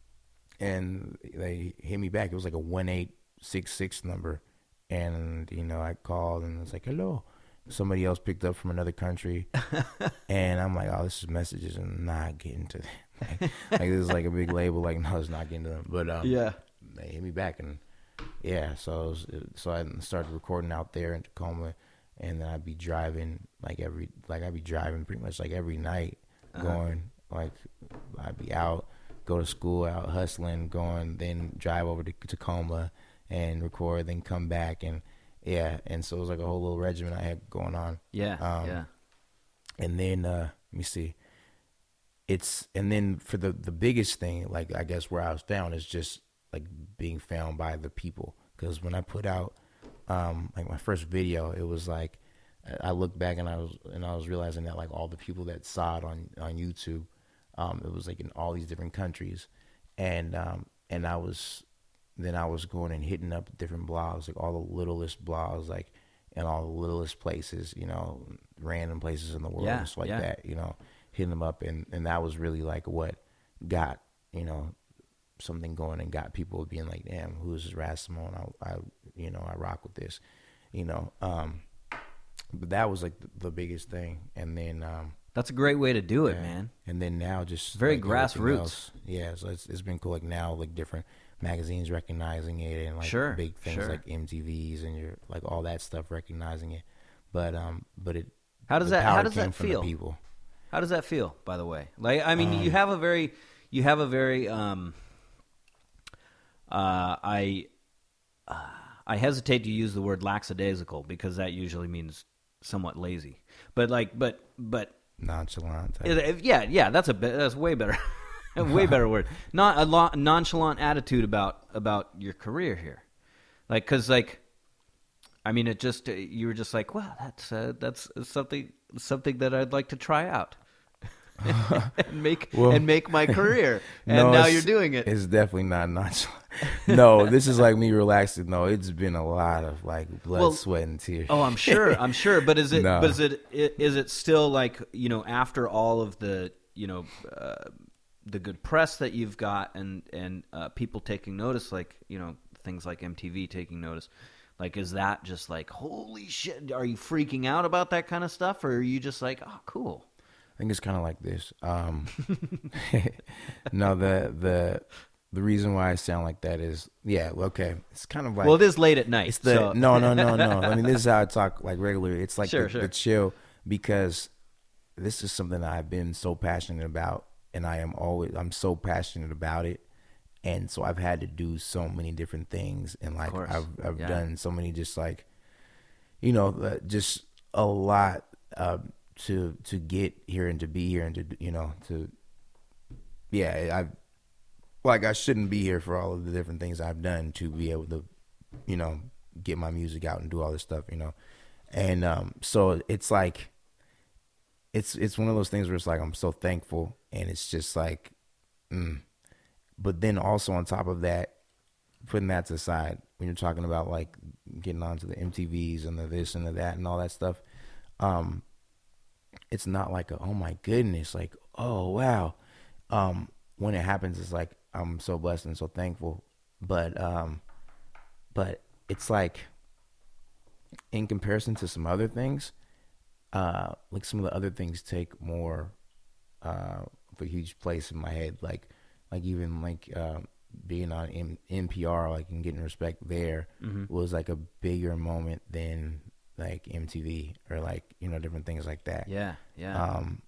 and they hit me back. It was like a one eight six six number, and you know I called and it's like hello. Somebody else picked up from another country, and I'm like, oh, this is messages and not getting to them. Like, like this is like a big label. Like no, it's not getting to them. But um, Yeah. they hit me back, and yeah, so I was, so I started recording out there in Tacoma, and then I'd be driving like every like I'd be driving pretty much like every night, Uh-huh. going like I'd be out, go to school, out hustling, going, then drive over to Tacoma and record, then come back, and yeah, and so it was like a whole little regimen I had going on. Yeah, Um, yeah. And then uh, let me see. It's and then for the the biggest thing, like I guess where I was found is just like being found by the people. Because when I put out um, like my first video, it was like I looked back and I was and I was realizing that like all the people that saw it on on YouTube, um, it was like in all these different countries, and um, and I was then I was going and hitting up different blogs, like all the littlest blogs, like in all the littlest places, you know, random places in the world, Yeah, just like yeah. that, you know, hitting them up, and, and that was really like what got, you know, something going and got people being like, damn, who is this Raz Simone? I, I, you know, I rock with this, you know. Um, but that was like the, the biggest thing, and then um, That's a great way to do it, yeah. man. And then now just Very like, everything grassroots. else. Yeah, so it's it's been cool. Like now, like different magazines recognizing it, and like Sure, big things sure. like M T V's and your like all that stuff recognizing it. But um, but it How does the that- how power does came that from feel? The people. How does that feel, by the way? Like, I mean, Um, you have a very, you have a very, um, uh, I, uh, I hesitate to use the word lackadaisical because that usually means somewhat lazy. But like, but, but, Nonchalant. type. it- it- yeah, yeah, that's a bit, that's way better, a way better word. Not a lo- nonchalant attitude about about your career here, like, because like, I mean, it just you were just like, well, that's uh, that's something something that I'd like to try out. and make Well, and make my career, and No, now it's- you're doing it. It's definitely not nonchalant. No, this is like me relaxing. No, it's been a lot of like blood, Well, sweat, and tears. Oh, I'm sure, I'm sure. But is it? No. But is it? i- Is it still like, you know, after all of the, you know, uh, the good press that you've got, and and uh, people taking notice, like, you know, things like M T V taking notice, like, is that just like, holy shit? Are you freaking out about that kind of stuff, or are you just like, oh, cool? I think it's kind of like this. Um, no, the the the reason why I sound like that is, yeah, okay, it's kind of like, Well, it is late at night. it's the so. no, no, no, no. I mean, this is how I talk like regularly. It's like Sure, the, sure. the chill, because this is something that I've been so passionate about, and I am always I'm so passionate about it, and so I've had to do so many different things, and like course. I've I've Yeah. done so many just like, you know, uh, just a lot uh, to to get here and to be here and to you know to yeah, I like I shouldn't be here for all of the different things I've done to be able to, you know, get my music out and do all this stuff, you know. And um, so it's like, it's it's one of those things where it's like I'm so thankful, and it's just like, mm. But then also on top of that, putting that to the side, when you're talking about like getting onto the M T Vs and the this and the that and all that stuff, um, it's not like a, oh my goodness, like, oh wow. Um, when it happens, it's like I'm so blessed and so thankful. But um, but it's like, in comparison to some other things, uh, like some of the other things take more uh, of a huge place in my head. Like like even like uh, being on M- N P R, like, and getting respect there mm-hmm. was like a bigger moment than like M T V or like, you know, different things like that. Yeah, yeah. Um,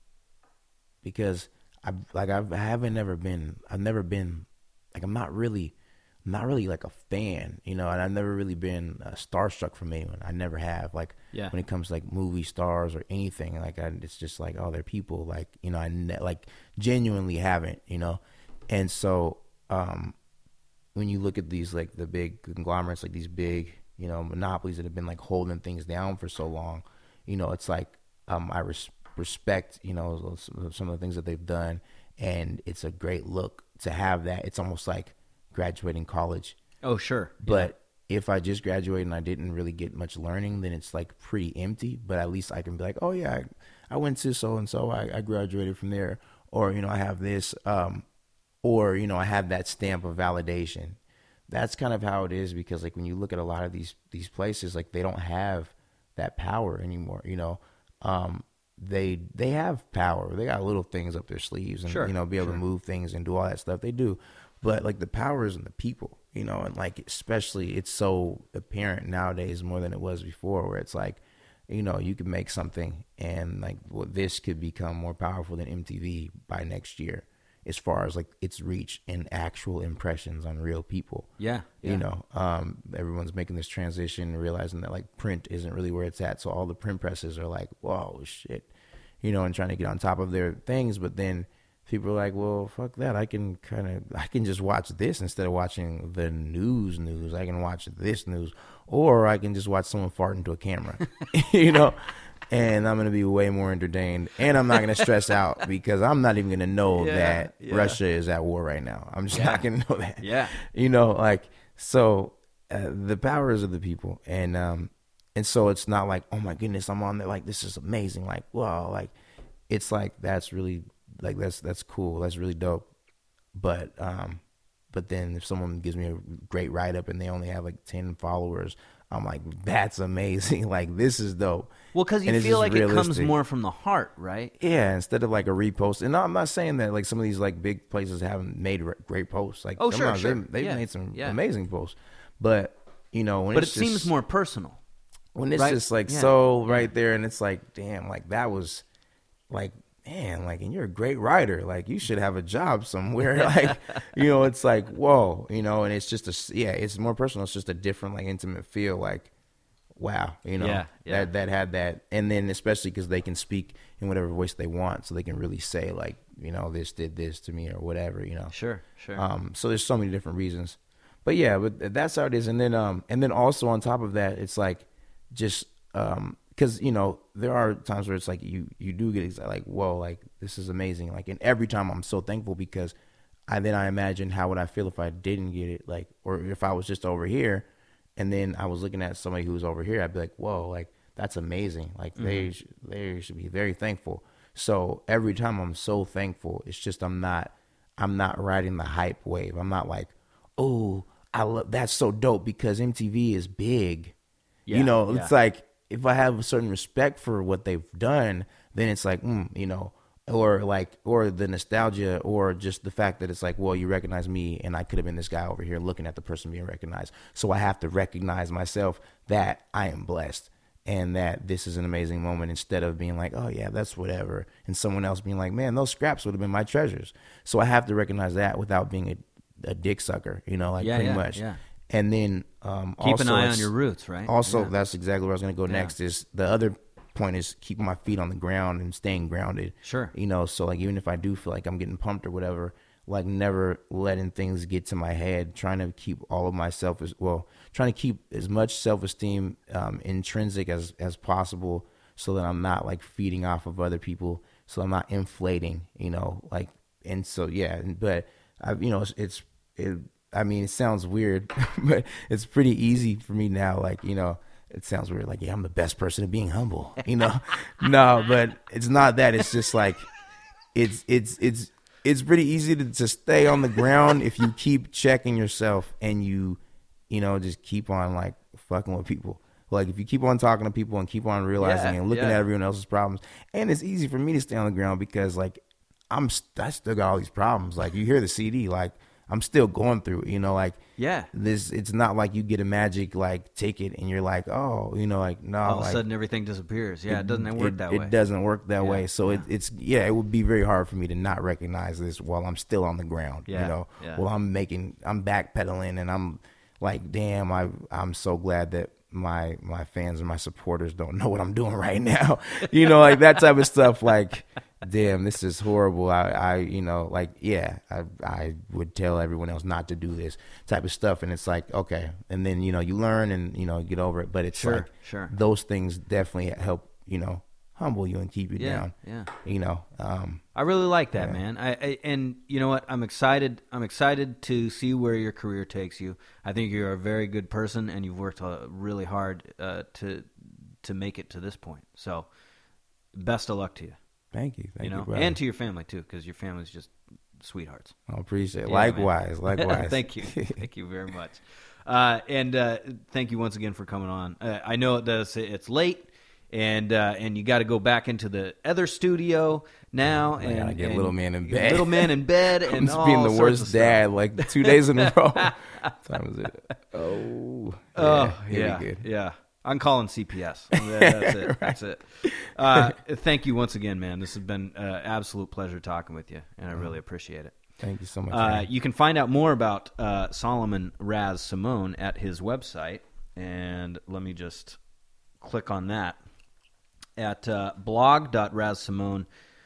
because I like I've, I haven't never been I've never been like I'm not really I'm not really like a fan, you know, and I've never really been uh, starstruck from anyone. I never have. Like yeah. when it comes to like movie stars or anything, like I, it's just like, oh, they're people. Like, you know, I ne- like genuinely haven't, you know, and so um, when you look at these like the big conglomerates, like these big, you know, monopolies that have been like holding things down for so long, you know, it's like um, I res- respect, you know, some of the things that they've done, and it's a great look to have that. It's almost like graduating college. Oh, sure. But yeah. if I just graduated and I didn't really get much learning, then it's like pretty empty. But at least I can be like, oh yeah, I, I went to so and so, I, I graduated from there, or, you know, I have this, um, or, you know, I have that stamp of validation. That's kind of how it is, because like when you look at a lot of these these places, like they don't have that power anymore. You know, um, they they have power. They got little things up their sleeves, and sure, you know, be able sure. to move things and do all that stuff. They do. But like the power is in the people, you know, and like especially it's so apparent nowadays more than it was before, where it's like, you know, you can make something and like, well, this could become more powerful than M T V by next year, as far as like its reach and actual impressions on real people. Yeah, yeah. You know, um, everyone's making this transition, realizing that like print isn't really where it's at. So all the print presses are like, whoa, shit, you know, and trying to get on top of their things. But then people are like, well, fuck that. I can kind of, I can just watch this instead of watching the news news. I can watch this news, or I can just watch someone fart into a camera, you know, and I'm going to be way more entertained, and I'm not going to stress out because I'm not even going to know yeah, that yeah. Russia is at war right now. I'm just yeah. not going to know that. Yeah. You know, like, so uh, the powers of the people. And, um, and so it's not like, oh my goodness, I'm on there. Like, this is amazing. Like, wow. Like, it's like, that's really, like that's that's cool, that's really dope. But um but then if someone gives me a great write-up and they only have like ten followers, I'm like, that's amazing. Like, this is dope. Well, because you feel like realistic. It comes more from the heart, right? Yeah, instead of like a repost. And I'm not saying that like some of these like big places haven't made great posts. Like, oh sure, sure. They, they've yeah. made some yeah. amazing posts. But you know, when but it's it just, seems more personal. When it's right? just like yeah. so right yeah. there, and it's like, damn, like that was like, man, like, and you're a great writer. Like, you should have a job somewhere. Like, you know, it's like, whoa, you know, and it's just a, yeah, it's more personal. It's just a different, like, intimate feel. Like, wow, you know, yeah, yeah. that that had that. And then especially because they can speak in whatever voice they want, so they can really say, like, you know, this did this to me or whatever, you know. Sure, sure. Um, so there's so many different reasons. But yeah, but that's how it is. And then, um, and then also on top of that, it's like just, um, because, you know, there are times where it's like you, you do get like, whoa, like, this is amazing. Like, and every time I'm so thankful, because I then I imagine how would I feel if I didn't get it, like, or if I was just over here and then I was looking at somebody who was over here, I'd be like, whoa, like, that's amazing. Like, mm-hmm. they, sh- they should be very thankful. So every time I'm so thankful, it's just I'm not, I'm not riding the hype wave. I'm not like, oh, I love, that's so dope because M T V is big. Yeah, you know, yeah. It's like, if I have a certain respect for what they've done, then it's like, mm, you know, or like, or the nostalgia, or just the fact that it's like, well, you recognize me and I could have been this guy over here looking at the person being recognized. So I have to recognize myself that I am blessed and that this is an amazing moment, instead of being like, oh yeah, that's whatever. And someone else being like, man, those scraps would have been my treasures. So I have to recognize that without being a, a dick sucker, you know, like yeah, pretty yeah, much. Yeah. And then um, keep also an eye on your roots, right? Also, yeah. that's exactly where I was going to go yeah. next. Is the other point is keeping my feet on the ground and staying grounded. Sure. You know, so like even if I do feel like I'm getting pumped or whatever, like never letting things get to my head, trying to keep all of my self as well, trying to keep as much self-esteem um, intrinsic as, as possible so that I'm not like feeding off of other people. So I'm not inflating, you know, like, and so, yeah, but I, you know, it's, it's it, I mean, it sounds weird, but it's pretty easy for me now. Like, you know, it sounds weird. Like, yeah, I'm the best person at being humble, you know? No, but it's not that. It's just like, it's, it's, it's, it's pretty easy to, to stay on the ground if you keep checking yourself and you, you know, just keep on like fucking with people. Like if you keep on talking to people and keep on realizing yeah, and looking yeah. at everyone else's problems, and it's easy for me to stay on the ground because like I'm, I still got all these problems. Like you hear the C D, like I'm still going through it, you know, like yeah, this, it's not like you get a magic like ticket and you're like, oh, you know, like no, all of like, a sudden everything disappears. Yeah, it, it doesn't work it, that it way. It doesn't work that yeah, way. So yeah. it, it's yeah, it would be very hard for me to not recognize this while I'm still on the ground. Yeah, you know, yeah. while I'm making, I'm backpedaling, and I'm like, damn, I I'm so glad that my my fans and my supporters don't know what I'm doing right now. You know, like that type of stuff. Like, damn, this is horrible. I, I you know, like, yeah, I I would tell everyone else not to do this type of stuff. And it's like, okay. And then, you know, you learn and, you know, get over it. But it's sure, like sure. those things definitely help, you know, humble you and keep you yeah, down. Yeah. You know, um, I really like that, yeah. man. I, I and you know what? I'm excited. I'm excited to see where your career takes you. I think you're a very good person, and you've worked uh, really hard uh, to to make it to this point. So, best of luck to you. Thank you. Thank you know, you, brother. and to your family too, because your family's just sweethearts. I appreciate it. Yeah, likewise, man. likewise. Thank you. Thank you very much. Uh, and uh, thank you once again for coming on. Uh, I know that it's late. And uh, and you got to go back into the other studio now, I and gotta get and little man in bed. Little man in bed, and I'm just all being the sorts worst of dad stuff. like two days in a row. Time is it? Oh, yeah, Oh here we yeah, good. yeah. I'm calling C P S. That's it. Right. That's it. Uh, thank you once again, man. This has been an uh, absolute pleasure talking with you, and I really appreciate it. Thank you so much. Uh, man. you can find out more about uh, Solomon Raz Simone at his website, and let me just click on that at uh, blog dot raz simone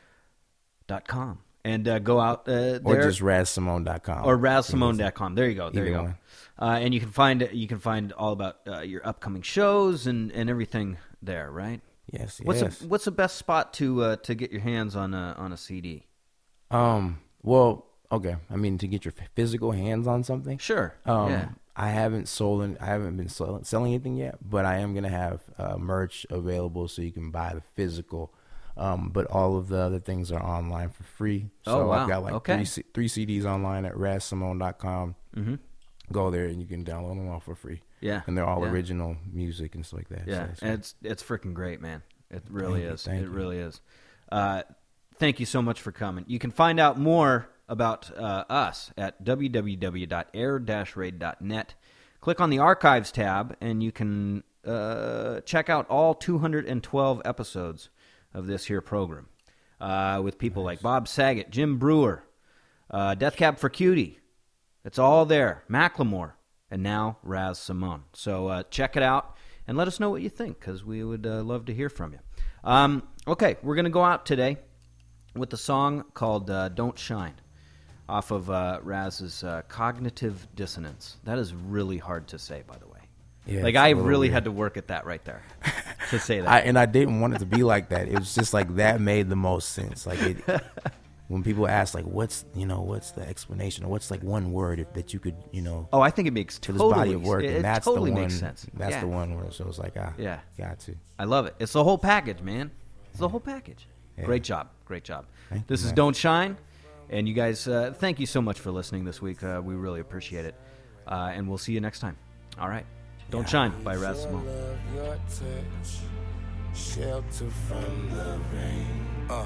dot com and uh, go out uh, there. Or just raz simone dot com. Or raz simone dot com. There you go. There Either you go. one. Uh, and you can find you can find all about uh, your upcoming shows and, and everything there, right? Yes, What's yes. a, what's the best spot to uh, to get your hands on a on a C D? Um. Well, okay. I mean, to get your physical hands on something. Sure. Um, yeah. I haven't sold. An, I haven't been sell, selling anything yet, but I am gonna have uh, merch available so you can buy the physical. Um, but all of the other things are online for free. So Oh, wow. I've got like Okay. three C- three C Ds online at raz simone dot com. Mm-hmm. Go there and you can download them all for free. Yeah. And they're all yeah. original music and stuff like that. Yeah, So, so- and it's it's freaking great, man. It really Thank you, is. thank It you. really is. Uh, thank you so much for coming. You can find out more about uh, us at w w w dot air dash raid dot net. Click on the Archives tab, and you can uh, check out all two hundred twelve episodes of this here program uh, with people like Bob Saget, Jim Brewer, uh, Death Cab for Cutie. It's all there. Macklemore, and now Raz Simone. So uh, check it out and let us know what you think, because we would uh, love to hear from you. Um, okay, we're going to go out today with a song called uh, Don't Shine off of uh, Raz's uh, Cognitive Dissonance. That is really hard to say, by the way. Yeah, like, it's a I little really weird. had to work at that right there to say that. I, and I didn't want it to be like that. It was just like that made the most sense. Like it, when people ask, like, what's you know, what's the explanation, or what's like one word if, that you could, you know, oh, I think it makes to totally, this body of work, it, and it that's totally the one. makes sense. That's Yeah. the one where so it's like, ah, Yeah. got to. I love it. It's the whole package, man. It's the whole package. Yeah. Great job. Great job. Thank this you, is man. Don't Shine. And you guys, uh, thank you so much for listening this week. Uh, we really appreciate it. Uh, and we'll see you next time. All right. Don't Shine by Raz Simone. Love your touch, shelter from the rain. Uh.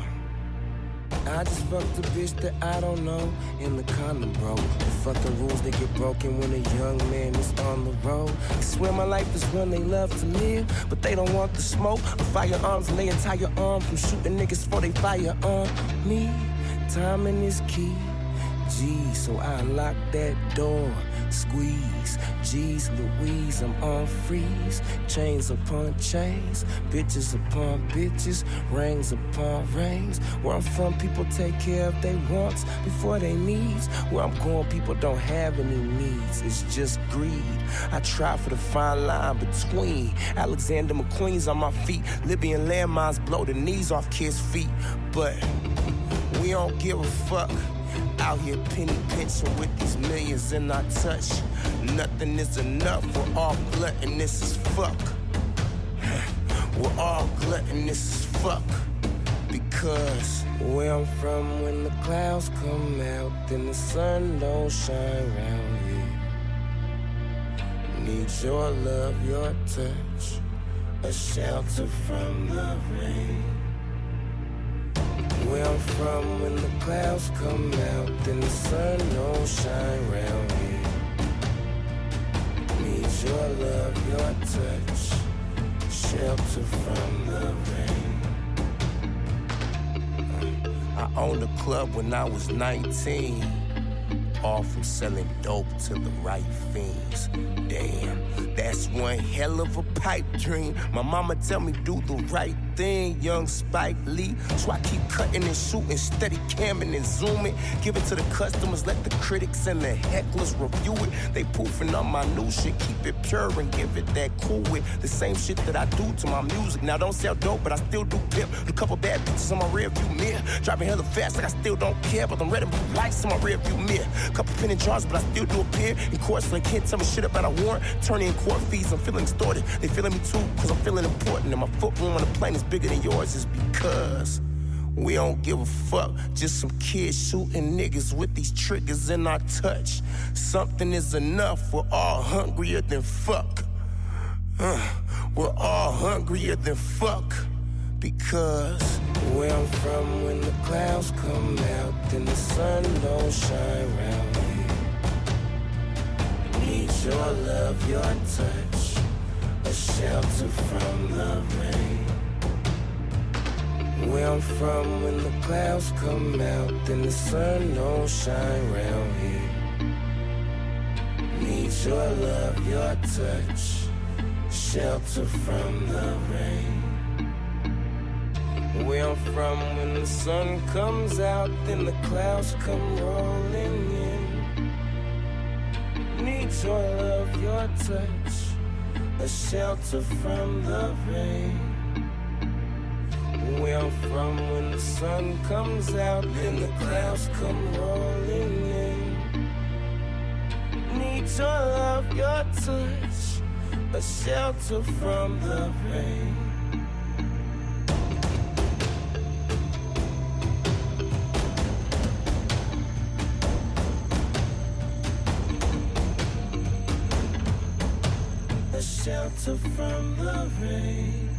I just fucked a bitch that I don't know in the condom, bro. The fucking rules they get broken when a young man is on the road. I swear my life is one they love to live, but they don't want the smoke. Firearms and they entire arm from shooting niggas before they fire on me. Timing is key. G's, so I unlock that door. Squeeze, G's Louise, I'm on freeze. Chains upon chains, bitches upon bitches, rings upon rings. Where I'm from, people take care of their wants before they needs. Where I'm going, people don't have any needs. It's just greed. I try for the fine line between Alexander McQueen's on my feet. Libyan landmines blow the knees off kids' feet. But we don't give a fuck. Out here penny pinching with these millions in our touch. Nothing is enough, we're all gluttonous as fuck. We're all gluttonous as fuck. Because where I'm from, when the clouds come out, then the sun don't shine round here. Need your love, your touch, a shelter from the rain. Where I'm from, when the clouds come out, then the sun don't shine round here. Need your love, your touch, shelter from the rain. I owned a club when I was nineteen. All from selling dope to the right fiends. Damn, that's one hell of a pipe dream. My mama tell me do the right thing, young Spike Lee. So I keep cutting and shooting, steady camming and zooming. Give it to the customers, let the critics and the hecklers review it. They poofing on my new shit, keep it pure and give it that cool with the same shit that I do to my music. Now don't sell dope, but I still do pimp. A couple bad bitches on my rear view mirror. Driving hella fast like I still don't care, but I'm ready to lights on my rear view mirror. Couple penny jars, but I still do appear in court, so they can't tell me shit about a warrant. Turning in court fees, I'm feeling extorted. They feeling me too, cause I'm feeling important. And my footroom on the plane is bigger than yours. Is because we don't give a fuck. Just some kids shooting niggas with these triggers in our touch. Something is enough. We're all hungrier than fuck. Uh, we're all hungrier than fuck. Because where I'm from, when the clouds come out, then the sun don't shine round here. Need your love, your touch, a shelter from the rain. Where I'm from, when the clouds come out, then the sun don't shine round here. Need your love, your touch, shelter from the rain. Where I'm from, when the sun comes out, then the clouds come rolling in. Need your love, your touch, a shelter from the rain. Where I'm from, when the sun comes out, then the clouds come rolling in. Need your love, your touch, a shelter from the rain. A shelter from the rain.